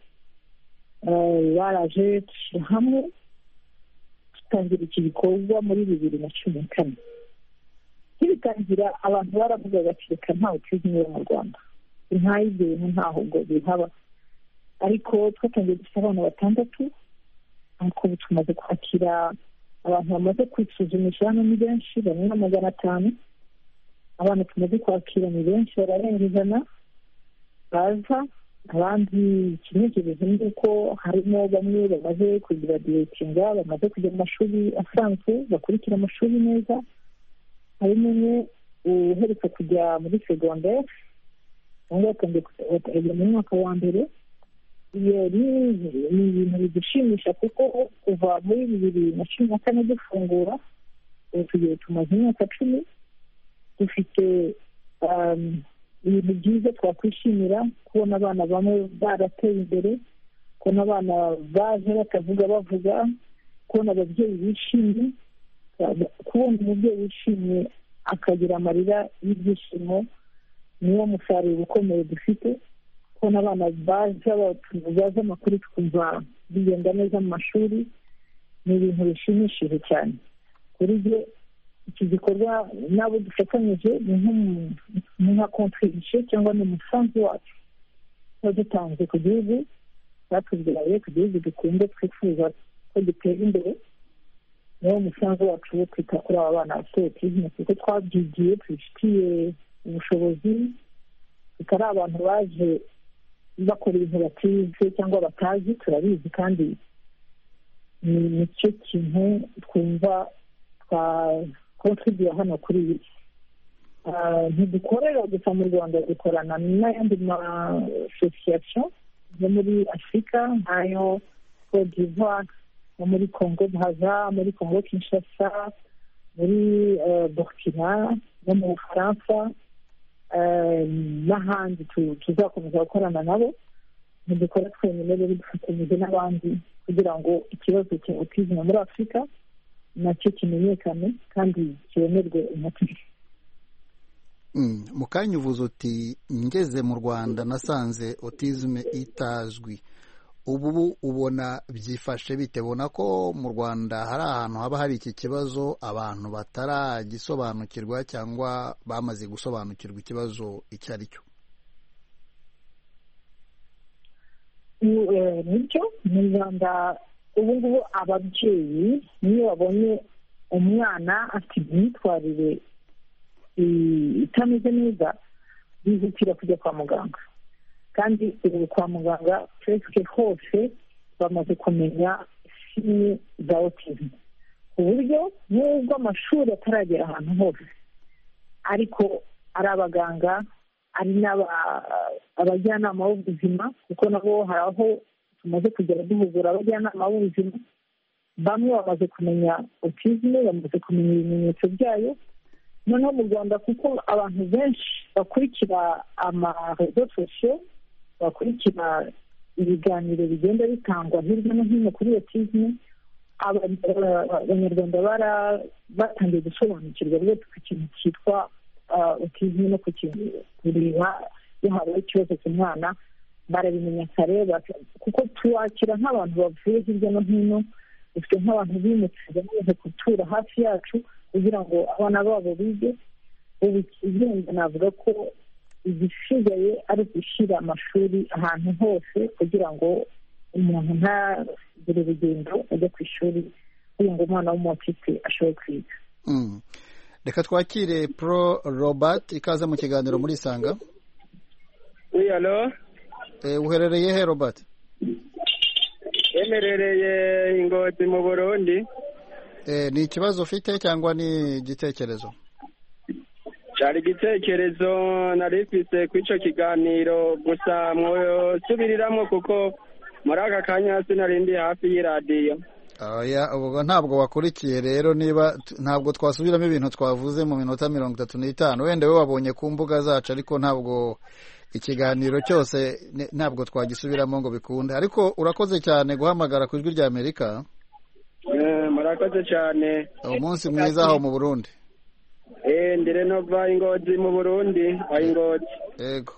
baraje dushyira hamwe dutangira iki gikorwa muri bibiri na cumi na kane. Kibitangira abantu baravuga bati reka ntawe tuzi mu Rwanda, nk'ibyo bintu ntaho ngo bihaba, ariko twatangiye dufite abana batandatu, ariko ubu tumaze kwakira abantu bamaze kwisuzumisha hano ni benshi, bamwe na magana atanu. Abana tumaze kwakira ni benshi, bararenga ijana baza. Abandi ikinejereje ni uko harimo bamwe bamaze kugiradiyetinga, bamaze kujya mu mashuri asanzwe bakurikira amashuri neza. Harimo umwe uherutse kujya muri segonderi, ubu yatangiye kujya mu mwaka wa mbere. Iyo ni ibintu bidushimisha kuko kuva muri bibiri na cumi na kane dufungura tugiye tumaze imyaka cumi, dufite ibintu byiza twakwishimira, kubona abana bamwe barateye imbere, kubona abana baje batavuga bavuga, kubona ababyeyi bishimye, kubona umubyeyi wishimye akagira amarira y'ibyishimo, niwo musaruro ukomeye dufite. Kubona abana baza baza amakuru tukumva bigenda neza mu mashuri ni ibintu bishimishije cyane. Kuri byo iki gikorwa nabo dufatanyije ni nka kontribution cyangwa ni umusanzu wacu tuba dutanze ku gihugu, batubwiraye ku gihugu dukunde twifuza ko gitera imbere. Niwo musanzu wacu wo kwita kuri aba bana bafite autisme, kuko twabyigiye tubifitiye ubushobozi, tutari abantu baje bakora ibintu batize cyangwa batazi, turabizi kandi ni cyo kintu twumva twakontribuye hano kuri iyi. Ntidukorera gusa mu Rwanda, dukorana n'ayandi ma association yo muri Afurika nk'ayo Cote d'Ivoire, no muri Congo Brazza, muri Congo Kinshasa, muri Burkina no mu Bufaransa n'ahandi tuzakomeza gukorana nabo. Ntidukora twenyine rero, dufatanyije n'abandi kugira ngo ikibazo cya autisme muri Afurika nacyo kimenyekane kandi kibonerwe umuti. Mu kanya uvuze uti ngeze mu Rwanda nasanze autisme itazwi. Ubu ubona byifashe bite? Bona ko mu Rwanda hari ahantu haba hari iki kibazo abantu bataragisobanukirwa cyangwa bamaze gusobanukirwa ikibazo icyo ari cyo? Nicyo mu Rwanda ubu ngubu ababyeyi niyo babonye umwana afite imyitwarire itameze neza bihutira kujya kwa muganga, kandi ubu kwa muganga twese hose bamaze kumenya sini za autisme, ku buryo nubwo amashuri ataragera ahantu hose, ariko ari abaganga ari n'abajyanama b'ubuzima, kuko nabo hari aho tumaze kugera duhugura abajyanama b'ubuzima, bamwe bamaze kumenya autisme, bamaze kumenya ibimenyetso byayo. Noneho mu Rwanda kuko abantu benshi bakurikira amarezo sosiyo, bakurikira ibiganiro bigenda bitangwa hirya no hino kuri autisme, abanyarwanda batangiye gusobanukirwa rwose ku kintu cyitwa autisme no kureba iyo habaye ikibazo cy'umwana, barabimenya kare, kuko tuwakira nk'abantu bavuye hirya no hino, dufite nk'abantu bimutse bamaze gutura hafi yacu kugira ngo abana babo bige. Ubu igenda navuga ko igisigaye ari gushyira amashuri ahantu hose kugira ngo umuntu ntagire urugendo ajya ku ishuri, kugira ngo umwana w'umutiste ashobore kwiga. Reka twakire Pro Robert, ikaze mu kiganiro muri Isanga. Oui, allo? Eh, uherereye he Robert? Emerereye Ingozi mu Burundi. Eh, ni ikibazo ufite cyangwa ni igitekerezo? Cyari igitekerezo narifise kw'ico kiganiro, gusa mwosubiriramo kuko muri aka kanya sinarindi hafi y'iradiyo. oya ubwo ntabwo wakurikiye rero, niba ntabwo twasubiramo ibintu twavuze mu minota mirongo itatu n'itanu. Wenda we wabonye ku mbuga zacu, ariko ntabwo ikiganiro cyose ntabwo twagisubiramo ngo bikunde. Ariko urakoze cyane guhamagara ku ijwi rya Amerika. Murakoze cyane. Umunsi mwiza aho mu Burundi. Eh ndire nova Ingozi mu Burundi, aho Ingozi. Yego.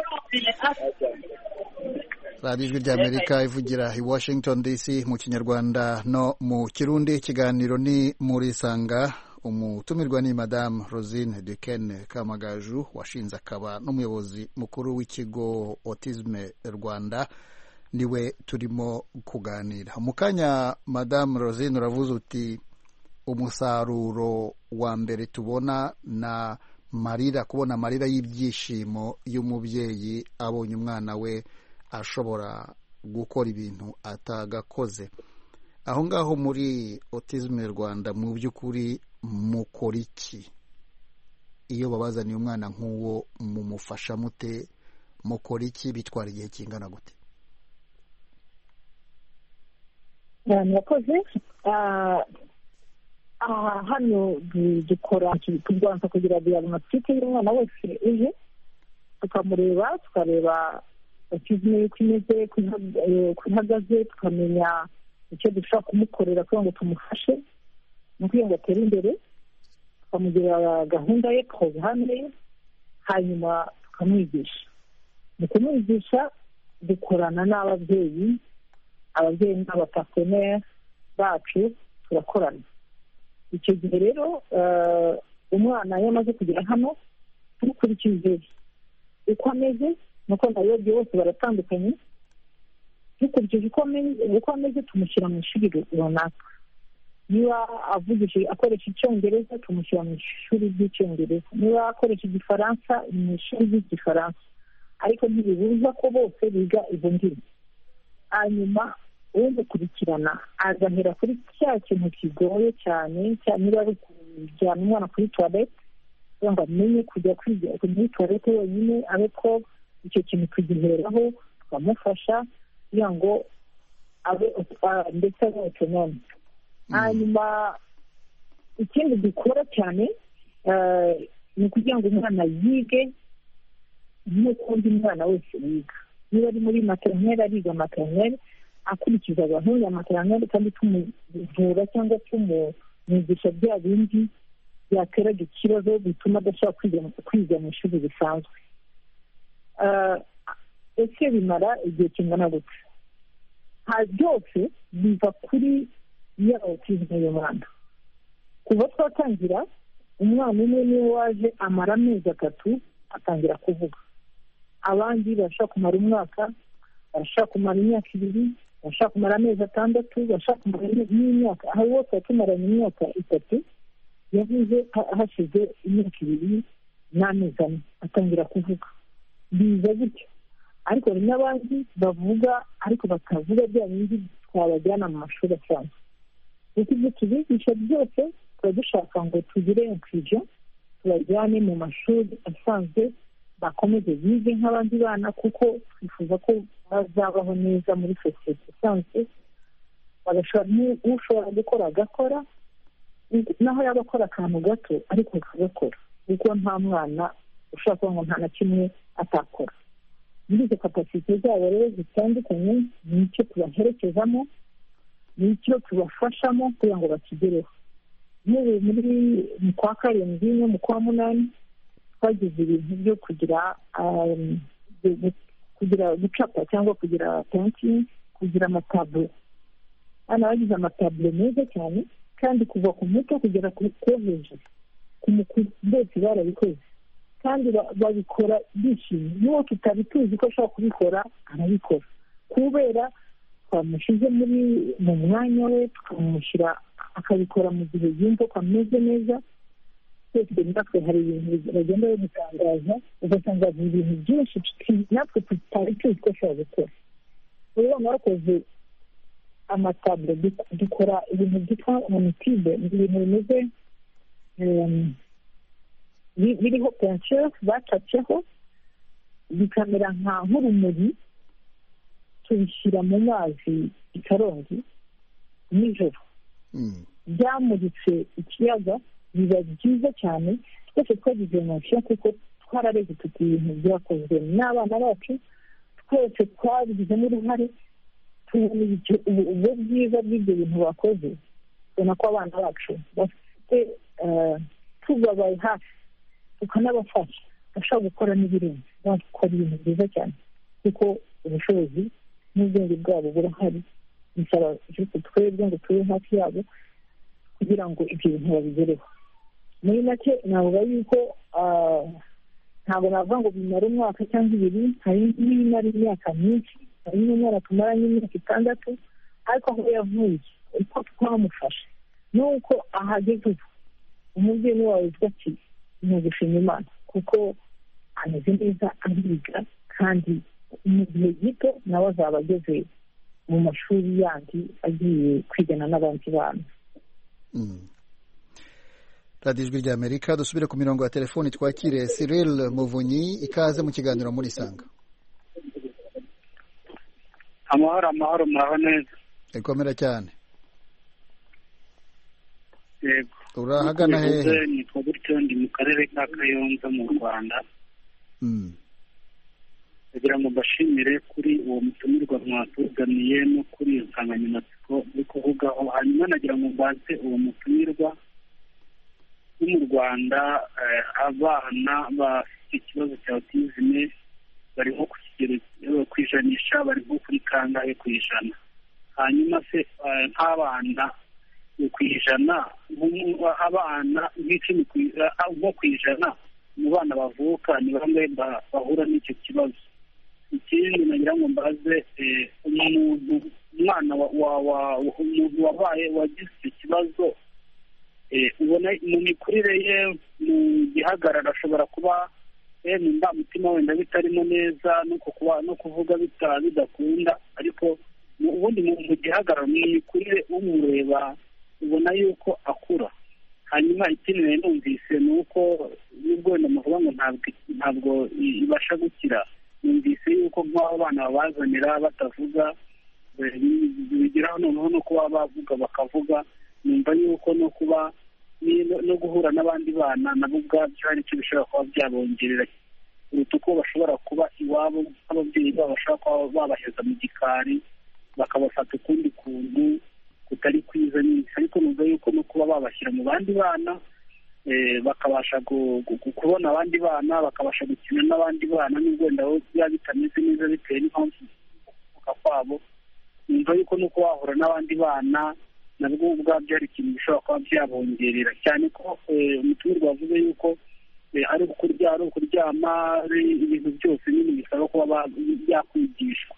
radiyo ijwi rya Amerika ivugira i Washington D C mu Kinyarwanda no mu Kirundi. Ikiganiro ni muri Sanga. Umutumirwa ni Madame Rosine Duquesne Kamagaju, washinze akaba n'umuyobozi mukuru w'ikigo Autisme Rwanda, niwe turimo kuganira mu kanya. Madame Rosine, uravuze uti umusaruro wa mbere tubona na marira, kubona amarira y'ibyishimo y'umubyeyi abonye umwana we ashobora gukora ibintu atagakoze. Aho ngaho muri Autisme Rwanda mu by'ukuri mukora iki iyo babazaniye umwana nk'uwo? mumufasha mute? mukora iki? bitwara igihe kingana gute? murakoze. hano dukora tubanza kugira diagnostique y'umwana wese uje, tukamureba tukareba autisme uko imeze, uko ihagaze, tukamenya icyo dushobora kumukorera kugira ngo tumufashe no kugira ngo atere imbere, tukamugira gahunda ye, porogaramu ye, hanyuma tukamwigisha. mu kumwigisha dukorana n'ababyeyi, ababyeyi n'abapartenere bacu turakorana. icyo gihe rero umwana iyo amaze kugera hano dukurikije uko ameze, nuko n'abayobye bose baratandukanye, dukurikije uko ameze tumushyira mu ishuri runaka. niba avugije akoresha icyongereza tumushyira mu ishuri ry'icyongereza, niba akoresha igifaransa mu ishuri ry'igifaransa, ariko ntibibuza ko bose biga izo ndimi. hanyuma umukurikirana agahera kuri cya kintu kigoye cyane, niba ari kujyana umwana kuri toilette kugira ngo amenye kujya kwiga kuri toilette wenyine, ariko icyo kintu tugiheraho tukamufasha kugira ngo abe ndetse abe autonome. hanyuma ikindi dukora cyane ni ukugira ngo umwana yige nk'uko undi mwana wese yiga. niba ari muri maternelle ariga maternelle akurikiza gahunda ya maternelle, kandi tumuvura cyangwa tumwigisha bya bindi byateraga ikibazo bituma adashobora kwiga mu ishuri risanzwe. ese bimara igihe kingana gute? byose biva kuri ya autisme y'umwana. kuva twatangira, umwana umwe niwe waje amara amezi atatu atangira kuvuga, abandi barashaka kumara umwaka, barashaka kumara imyaka ibiri, barashaka kumara amezi atandatu, barashaka kumara n'imyaka. aho bose batumaranye imyaka itatu, yavuze hashize imyaka ibiri n'amezi ane atangira kuvuga. biza gutyo. ariko hari n'abandi bavuga ariko bakavuga bya bindi twabajyana mu mashuri asanzwe. kuko ibyo tubigisha byose tuba dushaka ngo tugire inclusion, tubajyane mu mashuri asanzwe, bakomeze bige nk'abandi bana, kuko twifuza ko bazabaho neza muri sosiyete isanzwe. ushobora gukora agakora, naho yaba akora akantu gato ariko akagakora, kuko nta mwana ushobora kuba ngo nta na kimwe atakora. muri izo kapasite zabo rero zitandukanye, ni icyo tubaherekezamo, ni icyo tubafashamo kugira ngo bakigereho. nk'ubu muri mu kwa karindwi no mu kwa munani twagize ibintu byo kugira kugira gucapa cyangwa kugira painting, kugira amataburo. hano bagize amataburo meza cyane, kandi kuva ku muto kugera ku hejuru ku mukuru bose barabikoze, kandi babikora bishimye. n'uwo tutari tuzi ko ashobora kubikora arabikora, kubera twamushyize muri mu mwanya we, tukamushyira akabikora mu gihe yumva ko ameze neza. twese natwe hari ibintu bagenda badutangaza, ugasanga hari ibintu byinshi natwe tutari tuzi ko ashobora gukora. rero mwakoze amataburo, dukora ibintu byitwa monitibe, ibintu bimeze biriho peinture bacatseho, bikamera nk'urumuri, tubishyira mu mazi i Karongi, nijoro byamuritse ikiyaga biba byiza cyane. twese twagize emosiyo kuko twarareze tuti ibintu byakozwe n'abana bacu, twese twabigizemo uruhare, tubona ubwo bwiza bw'ibyo bintu bakoze, tubona ko abana bacu bafite tubabaye hafi tukanabafasha bashobora gukora n'ibirenze, bakora ibintu byiza cyane kuko ubushobozi n'ubwenge bwabo burahari. bisaba twebwe ngo tube hafi yabo kugira ngo ibyo bintu babigereho. muri make navuga yuko ntabwo navuga ngo bimara umwaka cyangwa ibiri, hari n'ibimara imyaka myinshi, hari n'umwana tumaranye imyaka itandatu, ariko aho yavuye uko twamufashe n'uko ahageze ubu umubyeyi niwe wavuga ati ni ugushima Imana kuko ameze neza, ariga, kandi mu gihe gito nawe azaba ageze mu mashuri yandi agiye kwigana n'abandi bana. radiyo ijwi rya Amerika, dusubire ku mirongo ya telefoni twakire Cyril Muvunyi, ikaze mu kiganiro muri Sanga. amahoro amahoro, muraho neza? ikomera cyane. yego, urahagana hehe? nitwa gutyo, ndi mu karere ka Kayonza mu Rwanda. kugira ngo mbashimire kuri uwo mutumirwa mwatuzaniye no kuri iyo nsanganyamatsiko yo kuvugaho. hanyuma nagira ngo mbaze uwo mutumirwa wo mu Rwanda, abana bafite ikibazo cya autisme bari nko ku kigero ku ijanisha, bari nko kuri kangahe ku ijana? hanyuma se nk'abana ku ijana, abana nk'icumi nko ku ijana mu bana bavuka ni bamwe bahura n'icyo kibazo. ikindi nagira ngo mbaze umuntu umwana umuntu wabaye wagize icyo kibazo, ubona mu mikurire ye, mu gihagararo ashobora kuba mu ndangamutima wenda bitarimo neza, no kuvuga bidakunda, ariko ubundi mu gihagararo, mu mikurire umureba ubona yuko akura. hanyuma ikindi rero numvise ni uko nubwo wenda muvuga ngo ntabwo ibasha gukira, numvise yuko nk'abo bana babazanira batavuga, bigeraho noneho no kuba bavuga bakavuga. numva yuko no kuba no guhura n'abandi bana nabo ubwabyo hari icyo bishobora kuba byabongerera, kuruta uko bashobora kuba iwabo nk'ababyeyi babo bashobora kuba babaheza mu gikari bakabafata ukundi kuntu kutari kwiza nyinshi. ariko numva yuko no kuba babashyira mu bandi bana, bakabasha kubona abandi bana, bakabasha gukina n'abandi bana, n'ubwo wenda biba bitameze neza bitewe n'impamvu kuvuka kwabo. numva yuko no kuba wahura n'abandi bana nabwo ubwabyo hari ikintu bishobora kuba byabongerera, cyane ko umutumirwa wavuze yuko ari ukurya, ari ukuryama, ari ibintu byose nyine bisaba kuba byakwigishwa.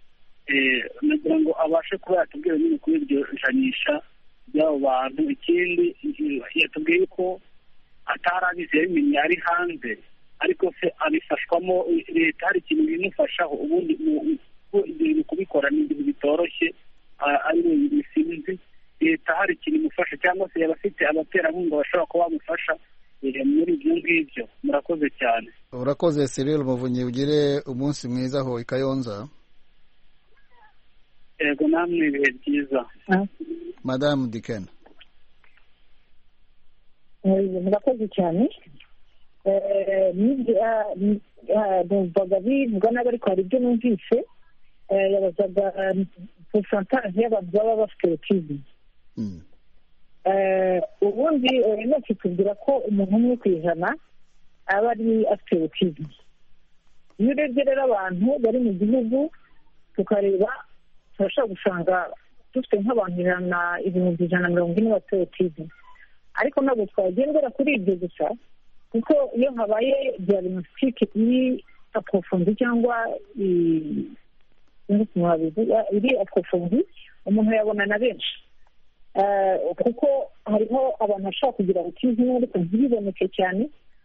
nagira ngo abashe kuba yatubwira nyine kuri iryo janisha ry'abo bantu. ikindi yatubwiye ko atari abizi, yabimenye ari hanze, ariko se abifashwamo, leta hari ikintu bimufashaho. ubundi ibintu kubikora ni ibintu bitoroshye, ari wenyine sinzi, leta hari ikintu imufasha, cyangwa se yaba afite abaterankunga bashobora kuba bamufasha muri ibyo ngibyo. murakoze cyane. urakoze Cyril Muvunyi, ugire umunsi mwiza aho i Kayonza. yego, namwe ibihe byiza. Madamu Dikena. murakoze cyane. numvaga bivuga nabi, ariko hari ibyo numvise. yabazaga pourcentage y'abantu baba bafite autisme. ubundi nose tubwira ko umuntu umwe ku ijana aba ari afite autisme. iyo urebye rero abantu bari mu gihugu tukareba, turashobora gusanga dufite nk'abantu ijana ibihumbi ijana na mirongo ine bafite autisme, ariko ntabwo twagendera kuri ibyo gusa, kuko iyo habaye diagnostic iri aprofondi cyangwa iri aprofondi, umuntu yabona na benshi, kuko hariho abantu bashobora kugira autisme ariko ntibiboneke cyane,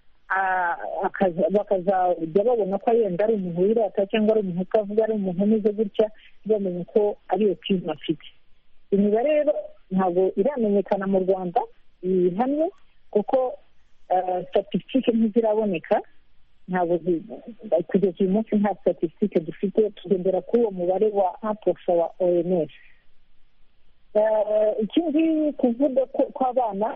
bakazajya babona ko yenda ari umuntu wirata cyangwa ari umuntu utavuga, ari umuntu umeze gutya, bamenye ko ari autisme afite. imibare rero ntabwo iramenyekana mu Rwanda ihamye, kuko statisitike ntiziraboneka, ntabwo kugeza uyu munsi nta statisitike dufite. tugendera kuri uwo mubare wa aposa wa O M S. ikindi kuvuga kw'abana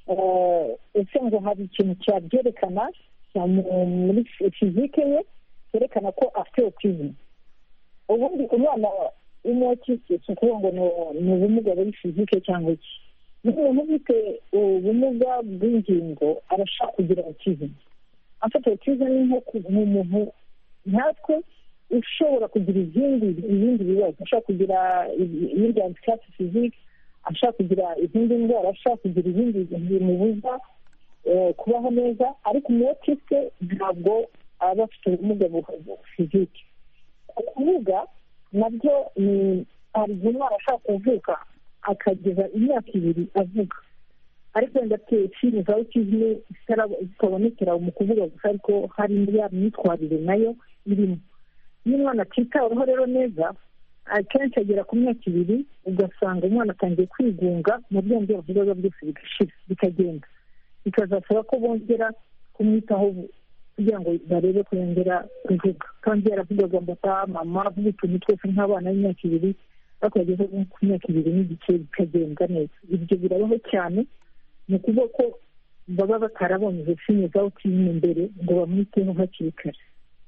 ese ngo hari ikintu cyabyerekana muri fizike ye cyerekana ko afite otizme. ubundi umwana w'umwotisi si ukuvuga ngo ni ubumuga buri fizike cyangwa iki. umuntu ufite ubumuga bw'ingingo arashaka kugira otizme. afite otizme ni nk'umuntu nkatwe ushobora kugira izindi ibindi bibazo, ashaka kugira ibindi handicap physique, ashaka kugira izindi ndwara, ashaka kugira ibindi bimubuza kubaho neza, ariko umwotisi ntabwo aba afite ubumuga fizike. ukuvuga nabyo ni hari igihe umwana ashaka kuvuka akageza imyaka ibiri avuga, ariko wenda afite filime za otizme zitabonekera mu kuvuga gusa, ariko hari ya myitwarire nayo irimo. iyo umwana atitaweho rero neza, akenshi agera ku myaka ibiri ugasanga umwana atangiye kwigunga, mu bwenge bavuga byose bigashira bikagenda, bikazasaba ko bongera kumwitaho kugira ngo barebe ko yongera kuvuga. kandi yaravugaga ngo ata mama avuga utuntu twose nk'abana b'imyaka ibiri, ariko yageze ku myaka ibiri n'igice bikagenda neza. ibyo birabaho cyane, ni ukuvuga ko baba batarabonye izo filime za otizme mbere ngo bamwiteho hakiri kare.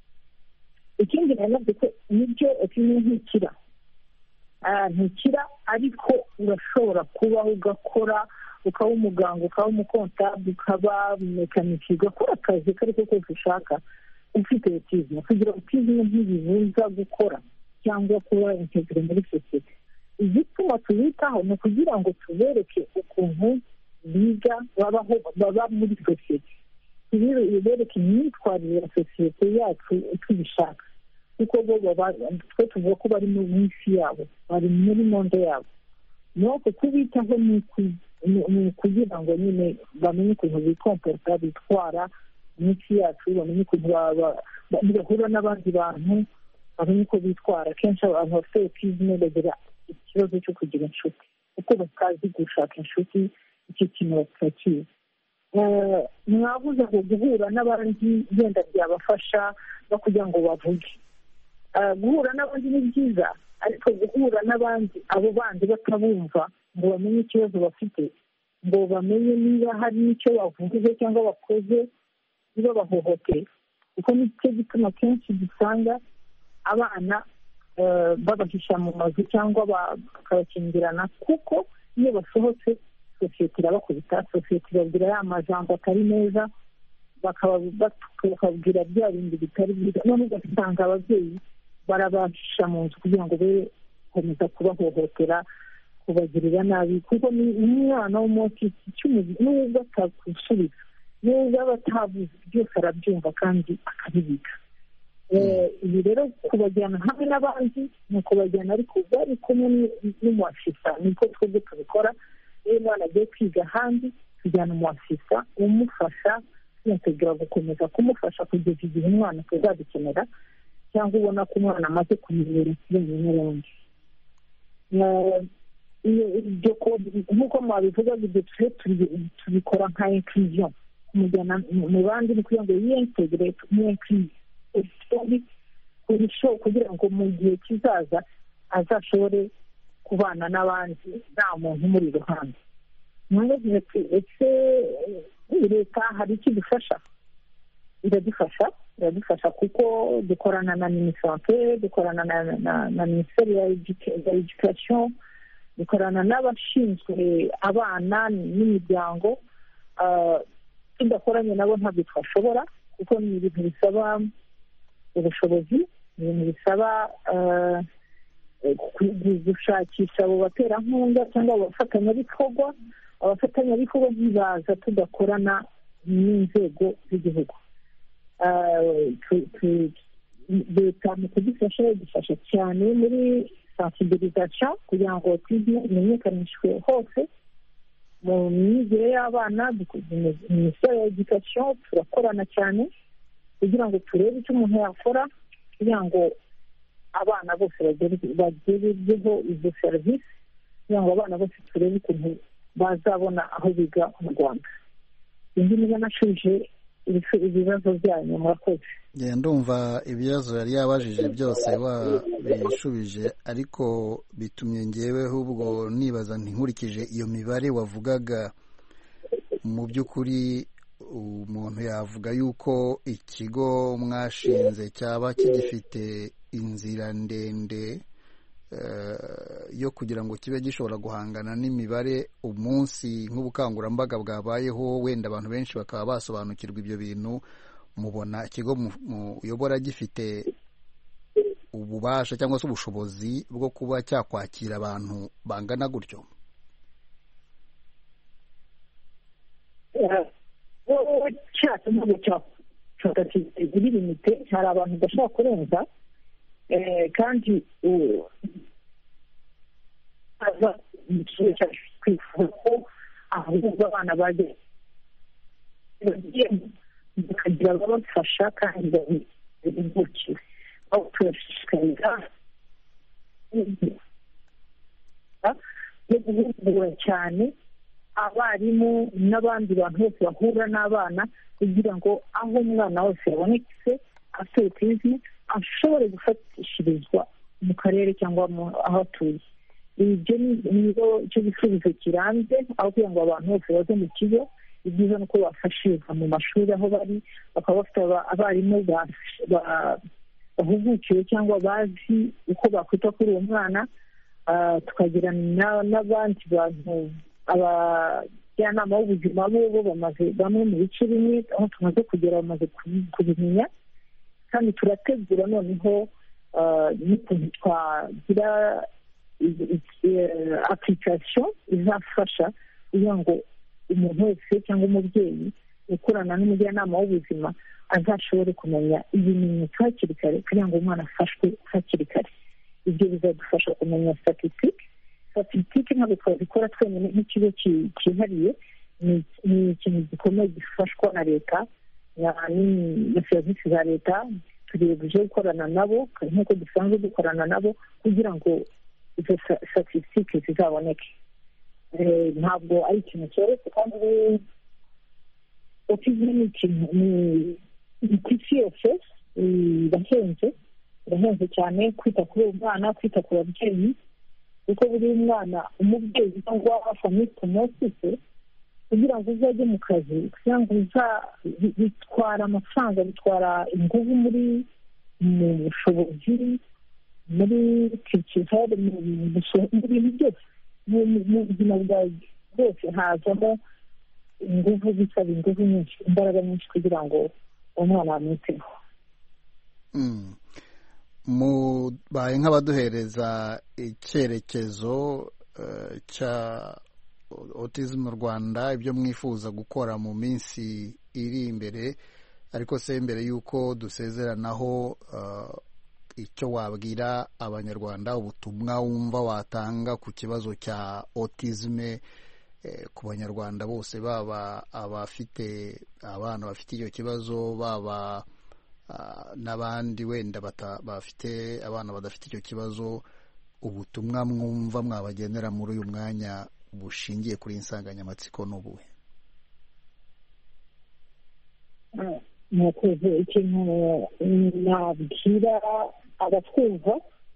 ikindi nanone ko nibyo otizme ntikira ntikira ariko urashobora kubaho ugakora, ukaba umuganga, ukaba umukontabule, ukaba mekaniki, ugakora akazi ako ari ko kose ushaka ufite otizme. kugira otizme ntibibuza gukora cyangwa kuba integire muri sosiyete. igituma tubitaho ni ukugira ngo tubereke ukuntu biga babaho baba muri sosiyete, tubereke imyitwarire ya sosiyete yacu tubishaka, kuko bo twe tuvuga ko bari mu isi yabo, bari muri monde yabo. nuko kubitaho ni ukugira ngo nyine bamenye ukuntu bikomporta, bitwara mu isi yacu, bamenye ukuntu bahura n'abandi bantu, bamenye uko bitwara. kenshi abantu bafite otizme bagira ikibazo cyo kugira inshuti, kuko batazi gushaka inshuti, icyo kintu batakizi. mwabuze ngo guhura n'abandi wenda byabafasha no kugira ngo bavuge. guhura n'abandi ni byiza, ariko guhura n'abandi abo bandi batabumva ngo bamenye ikibazo bafite, ngo bamenye niba hari n'icyo bavuze cyangwa bakoze niba bahohoteye. kuko nicyo gituma kenshi dusanga abana babahisha mu mazu cyangwa bakabakingirana, kuko iyo basohotse sosiyete irabakubita, sosiyete ibabwira ya majambo atari meza, bakababwira bya bindi bitari byiza, none ugasanga ababyeyi barabahisha mu nzu kugira ngo be gukomeza kubahohotera, kubagirira nabi. kuko ni umwana w'umwotisi cy'umubiri, n'ubwo atagusubiza, n'ubwo aba atavuze, byose arabyumva kandi akabibika. ibi rero kubajyana hamwe n'abandi ni ukubajyana ariko bari kumwe n'umuafisa, niko twebwe tubikora. iyo umwana agiye kwiga ahandi tujyana umuafisa umufasha, twintegra gukomeza kumufasha kugeza igihe umwana tuzadukenera, cyangwa ubona ko umwana amaze kumenyera ikirenge n'abandi. nk'uko mwabivuga, ibyo tubikora nka inclusion, kumujyana mu bandi ni kugira ngo yiyintegre kugira ngo mu gihe kizaza azashobore kubana n'abandi nta muntu umuri iruhande. mwabagize ati ese leta hari icyo idufasha? iradufasha iradufasha kuko dukorana na minisante, dukorana na minisiteri ya edukasiyo, dukorana n'abashinzwe abana n'imiryango. tudakoranye nabo ntabwo twashobora, kuko ni ibintu bisaba ubushobozi, ni ibintu bisaba gushakisha abo baterankunga cyangwa abafatanyabikorwa. abafatanyabikorwa ntibaza tudakorana n'inzego z'igihugu. leta mu kudufasha idufasha cyane muri sensibilisation kugira ngo otizme imenyekanishwe hose mu myigire y'abana. minisiteri ya edukasiyo turakorana cyane kugira ngo turebe icyo umuntu yakora kugira ngo abana bose bagerweho izo serivisi, kugira ngo abana bose turebe ukuntu bazabona aho biga mu Rwanda. indi niba nashuje ibibazo byanyu. Murakoze. ndumva ibibazo yari yabajije byose wabishubije, ariko bitumye ngewe ahubwo nibaza ntinkurikije iyo mibare wavugaga, mu by'ukuri umuntu yavuga yuko ikigo mwashinze cyaba kigifite inzira ndende yo kugira ngo kibe gishobora guhangana n'imibare umunsi nk'ubukangurambaga bwabayeho, wenda abantu benshi bakaba basobanukirwa ibyo bintu. Mubona ikigo muyobora gifite ububasha cyangwa se ubushobozi bwo kuba cyakwakira abantu bangana gutyo? cyatumaga cyakiri limite, hari abantu badashobora kurenza, kandi twifuza ko ahubwo abana bagiye bakagira ababafasha kandi babibukiwe. aho turashishikariza yo guhugura cyane abarimu n'abandi bantu bose bahura n'abana, kugira ngo aho umwana wese yabonetse afite autisme ashobore gufatishirizwa mu karere cyangwa aho atuye. ibyo niyo cyo gisubizo kirambye, aho kugira ngo abantu bose baze mu kigo. ibyiza ni uko bafashirizwa mu mashuri aho bari, bakaba bafite abarimu bahugukiwe cyangwa bazi uko bakwita kuri uwo mwana. tukagira n'abandi bantu, abajyanama b'ubuzima bo bo bamaze bamwe mu bice bimwe aho tumaze kugera bamaze kubimenya, kandi turategura noneho n'ukuntu twagira application izafasha kugira ngo umuntu wese cyangwa umubyeyi ukorana n'umujyanama w'ubuzima azashobore kumenya ibimenyetso hakiri kare kugira ngo umwana afashwe hakiri kare. ibyo bizadufasha kumenya statistique. statistique ntabwo twazikora twenyine nk'ikigo cyihariye, ni ikintu gikomeye gifashwa na leta na serivisi za leta. turebuje gukorana nabo nk'uko dusanzwe dukorana nabo kugira ngo izo statistique zizaboneke. ntabwo ari ikintu cyoroshye, kandi autisme ni ikintu ni ku isi yose irahenze irahenze cyane. kwita kuri uwo mwana, kwita ku babyeyi, kuko buri mwana umubyeyi cyangwa famille tumosise kugira ngo uzajye mu kazi, kugira ngo bitwara amafaranga, bitwara ingufu muri mu bushobozi, muri culture, mu bintu byose, mu buzima bwawe bwose hazamo ingufu, bisaba ingufu nyinshi, imbaraga nyinshi kugira ngo umwana amwiteho. mubaye nk'abaduhereza icyerekezo cya autism mu Rwanda, ibyo mwifuza gukora mu minsi iri imbere, ariko se mbere y'uko dusezeranaho, icyo wabwira abanyarwanda, ubutumwa wumva watanga ku kibazo cya autisme ku banyarwanda bose, baba abafite abana bafite icyo kibazo, baba n'abandi wenda bafite abana badafite icyo kibazo, ubutumwa mwumva mwabagenera muri uyu mwanya bushingiye kuri insanganyamatsiko n'ubuhe? mwakoze. ikintu nabwira abatwumva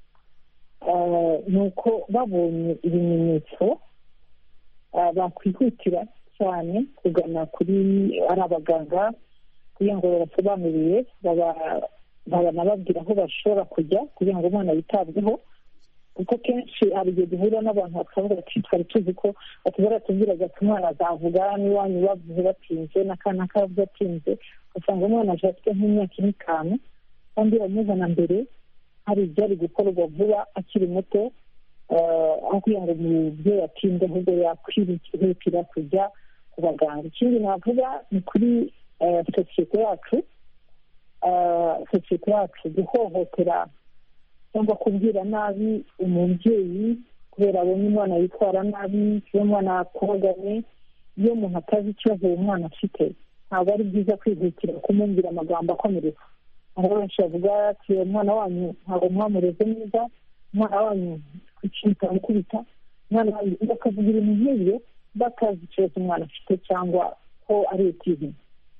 ni uko babonye ibimenyetso bakwihutira cyane kugana kuri ari abaganga kugira ngo babasobanurire, babanababwira aho bashobora kujya kugira ngo umwana yitabweho. kuko kenshi hari igihe duhura n'abantu bakavuga ati twari tuzi ko baratubwiraga ati umwana azavuga n'iwanyu bavuze batinze, n'akana kavuze atinze, ugasanga umwana aje afite nk'imyaka ine itanu kandi bamuzana mbere hari ibyari gukorwa vuba akiri muto, aho kugira ngo umubyeyi atinde ahubwo yakwihutira kujya ku baganga. ikindi navuga ni kuri sosiyete yacu, sosiyete yacu guhohotera cyangwa kubwira nabi umubyeyi kubera abonye umwana yitwara nabi, iyo umwana akubaganye, iyo umuntu atazi ikibazo uwo mwana afite, ntabwo ari byiza kwihutira kumubwira amagambo akomeretsa. aho benshi bavuga ati umwana wanyu ntabwo mwamureze neza, umwana wanyu kwicika mukubita, umwana wanyu bakavuga ibintu nk'ibyo batazi ikibazo umwana afite cyangwa ko ari autisme.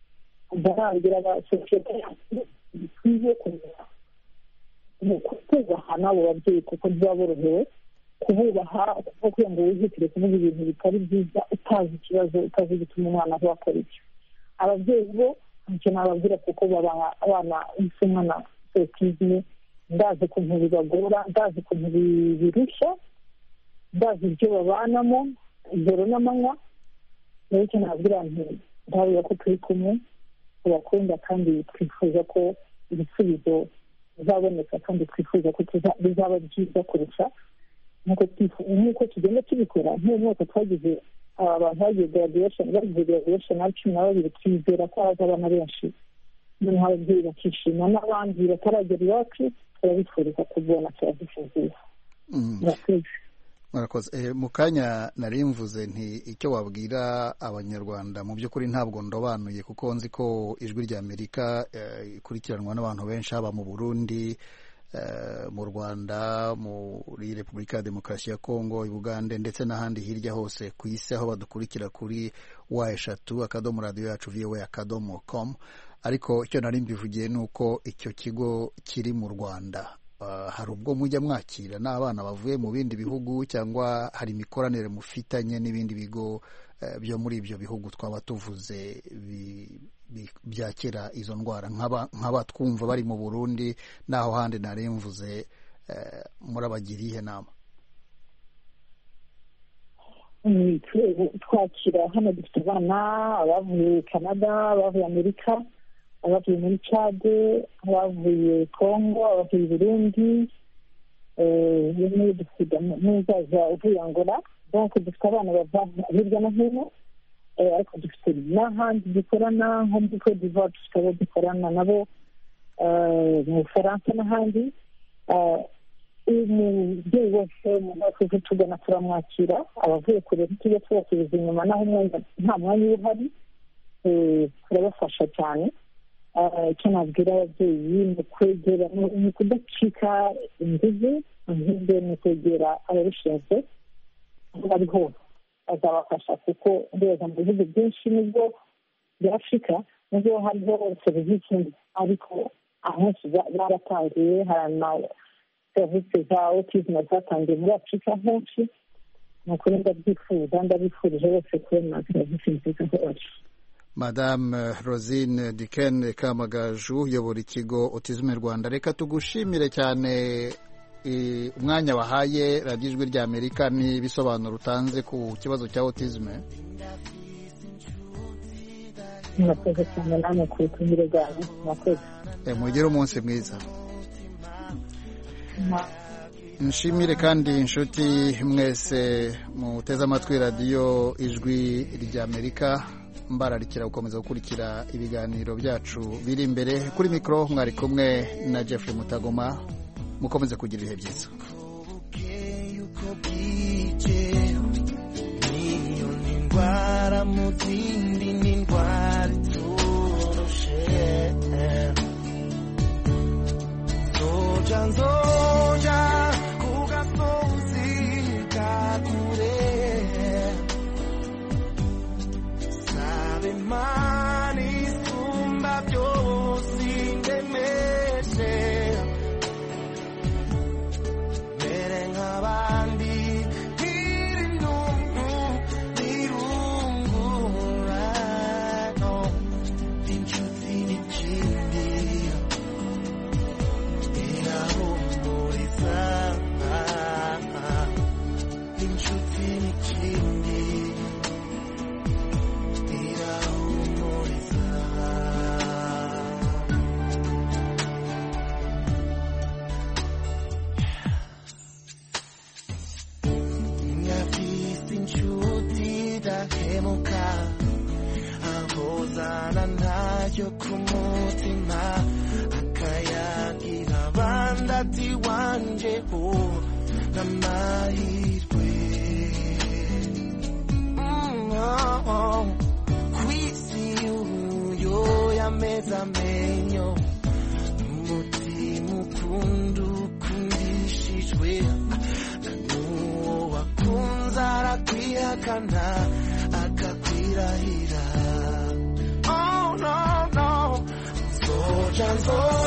ndarangira abasosiyete bikwiye kumenya kubaha n'abo babyeyi kuko ntibaborohewe kububaha kuko kugira ngo wihitire kuvuga ibintu bitari byiza utazi ikibazo utazi igituma umwana aho akora icyo. Ababyeyi bo ntacyo nababwira kuko baba abana b'umwana autisme, ndazi ukuntu bibagora, ndazi ukuntu birushya, ndazi ibyo babanamo ijoro n'amanywa. rero icyo nababwira nti ndabona ko turi kumwe tubakunda kandi twifuza ko ibisubizo bizaboneka kandi twifuza ko bizaba byiza kurusha nk'uko tugenda tubikora. nk'uyu mwaka twagize abantu bagiye graduation bagize graduation ari cumi na babiri, twizera ko haza abana benshi noneho ababyeyi bakishima, n'abandi bataragera iwacu turabifuriza kubona serivisi nziza. murakoze. mu kanya nari mvuze nti icyo wabwira abanyarwanda mu by'ukuri ntabwo ndobanuye kuko nzi ko ijwi rya Amerika ikurikiranwa n'abantu benshi haba mu Burundi, mu Rwanda, muri Repubulika ya Demokarasi ya Kongo, i Bugande ndetse n'ahandi hirya hose ku isi aho badukurikira kuri wa eshatu akadomo radiyo yacu voa akadomo com. ariko icyo nari mbivugiye ni uko icyo kigo kiri mu Rwanda. Uh, hari ubwo mujya mwakira n'abana bavuye mu bindi bihugu cyangwa hari imikoranire mufitanye n'ibindi bigo uh, byo muri ibyo bihugu twaba tuvuze byakira izo ndwara nk'aba twumva bari mu Burundi n'aho handi nari mvuze uh, murabagira ihe nama? twakira hano dufite abana abavuye Canada, abavuye Amerika, abavuye muri Chad, abavuye Congo, abavuye Burundi, bimwe dufite n'uzaza uvuye Angola. donc dufite abana bava hirya no hino, ariko dufite n'ahandi dukorana nko muri Cote d'Ivoire, dufite abo dukorana nabo mu Bufaransa n'ahandi. umubyeyi wese umuntu tugana turamwakira, abavuye kure ntitujya tubasubiza inyuma naho nta mwanya uhari, turabafasha cyane. icyo nabwira ababyeyi ni kwegera, ni kudacika inguzi, ahubwo ni kwegera ababishinzwe aho bari hose bazabafasha, kuko ndeza mu bihugu byinshi nubwo bya Afurika nubwo hariho serivisi mbi, ariko ahenshi baratangiye. hari na serivisi za autisme zatangiye muri Afurika henshi. ni ukuri ndabyifuza, ndabifurije bose kubona serivisi nziza hose. Madame Rosine Diken Kamagaju uyobora ikigo Autisme Rwanda, reka tugushimire cyane umwanya wahaye radiyo ijwi rya Amerika n'ibisobanuro utanze ku kibazo cya autisme. murakoze cyane namwe ku butumire bwanyu, murakoze. mugire umunsi mwiza. nshimire kandi inshuti mwese muteze amatwi radiyo ijwi rya Amerika, mbararikira gukomeza gukurikira ibiganiro byacu biri imbere. kuri mikoro mwari kumwe na Jeffrey Mutagoma, mukomeze kugira ibihe byiza. Mani sumba byose ndemeshe mere nk'abandi ntiri nuntu nirungurano inshuti n'ikindi irahumuriza inshuti n'ikindi yo kumutima akayagira bandati wanje ho namahirwe kwisi uyo yameza amenyo umutima ukunda ukundishijwe nanuwo wakunze arakwihakana akakwirahira. Oh no, no. burya nzora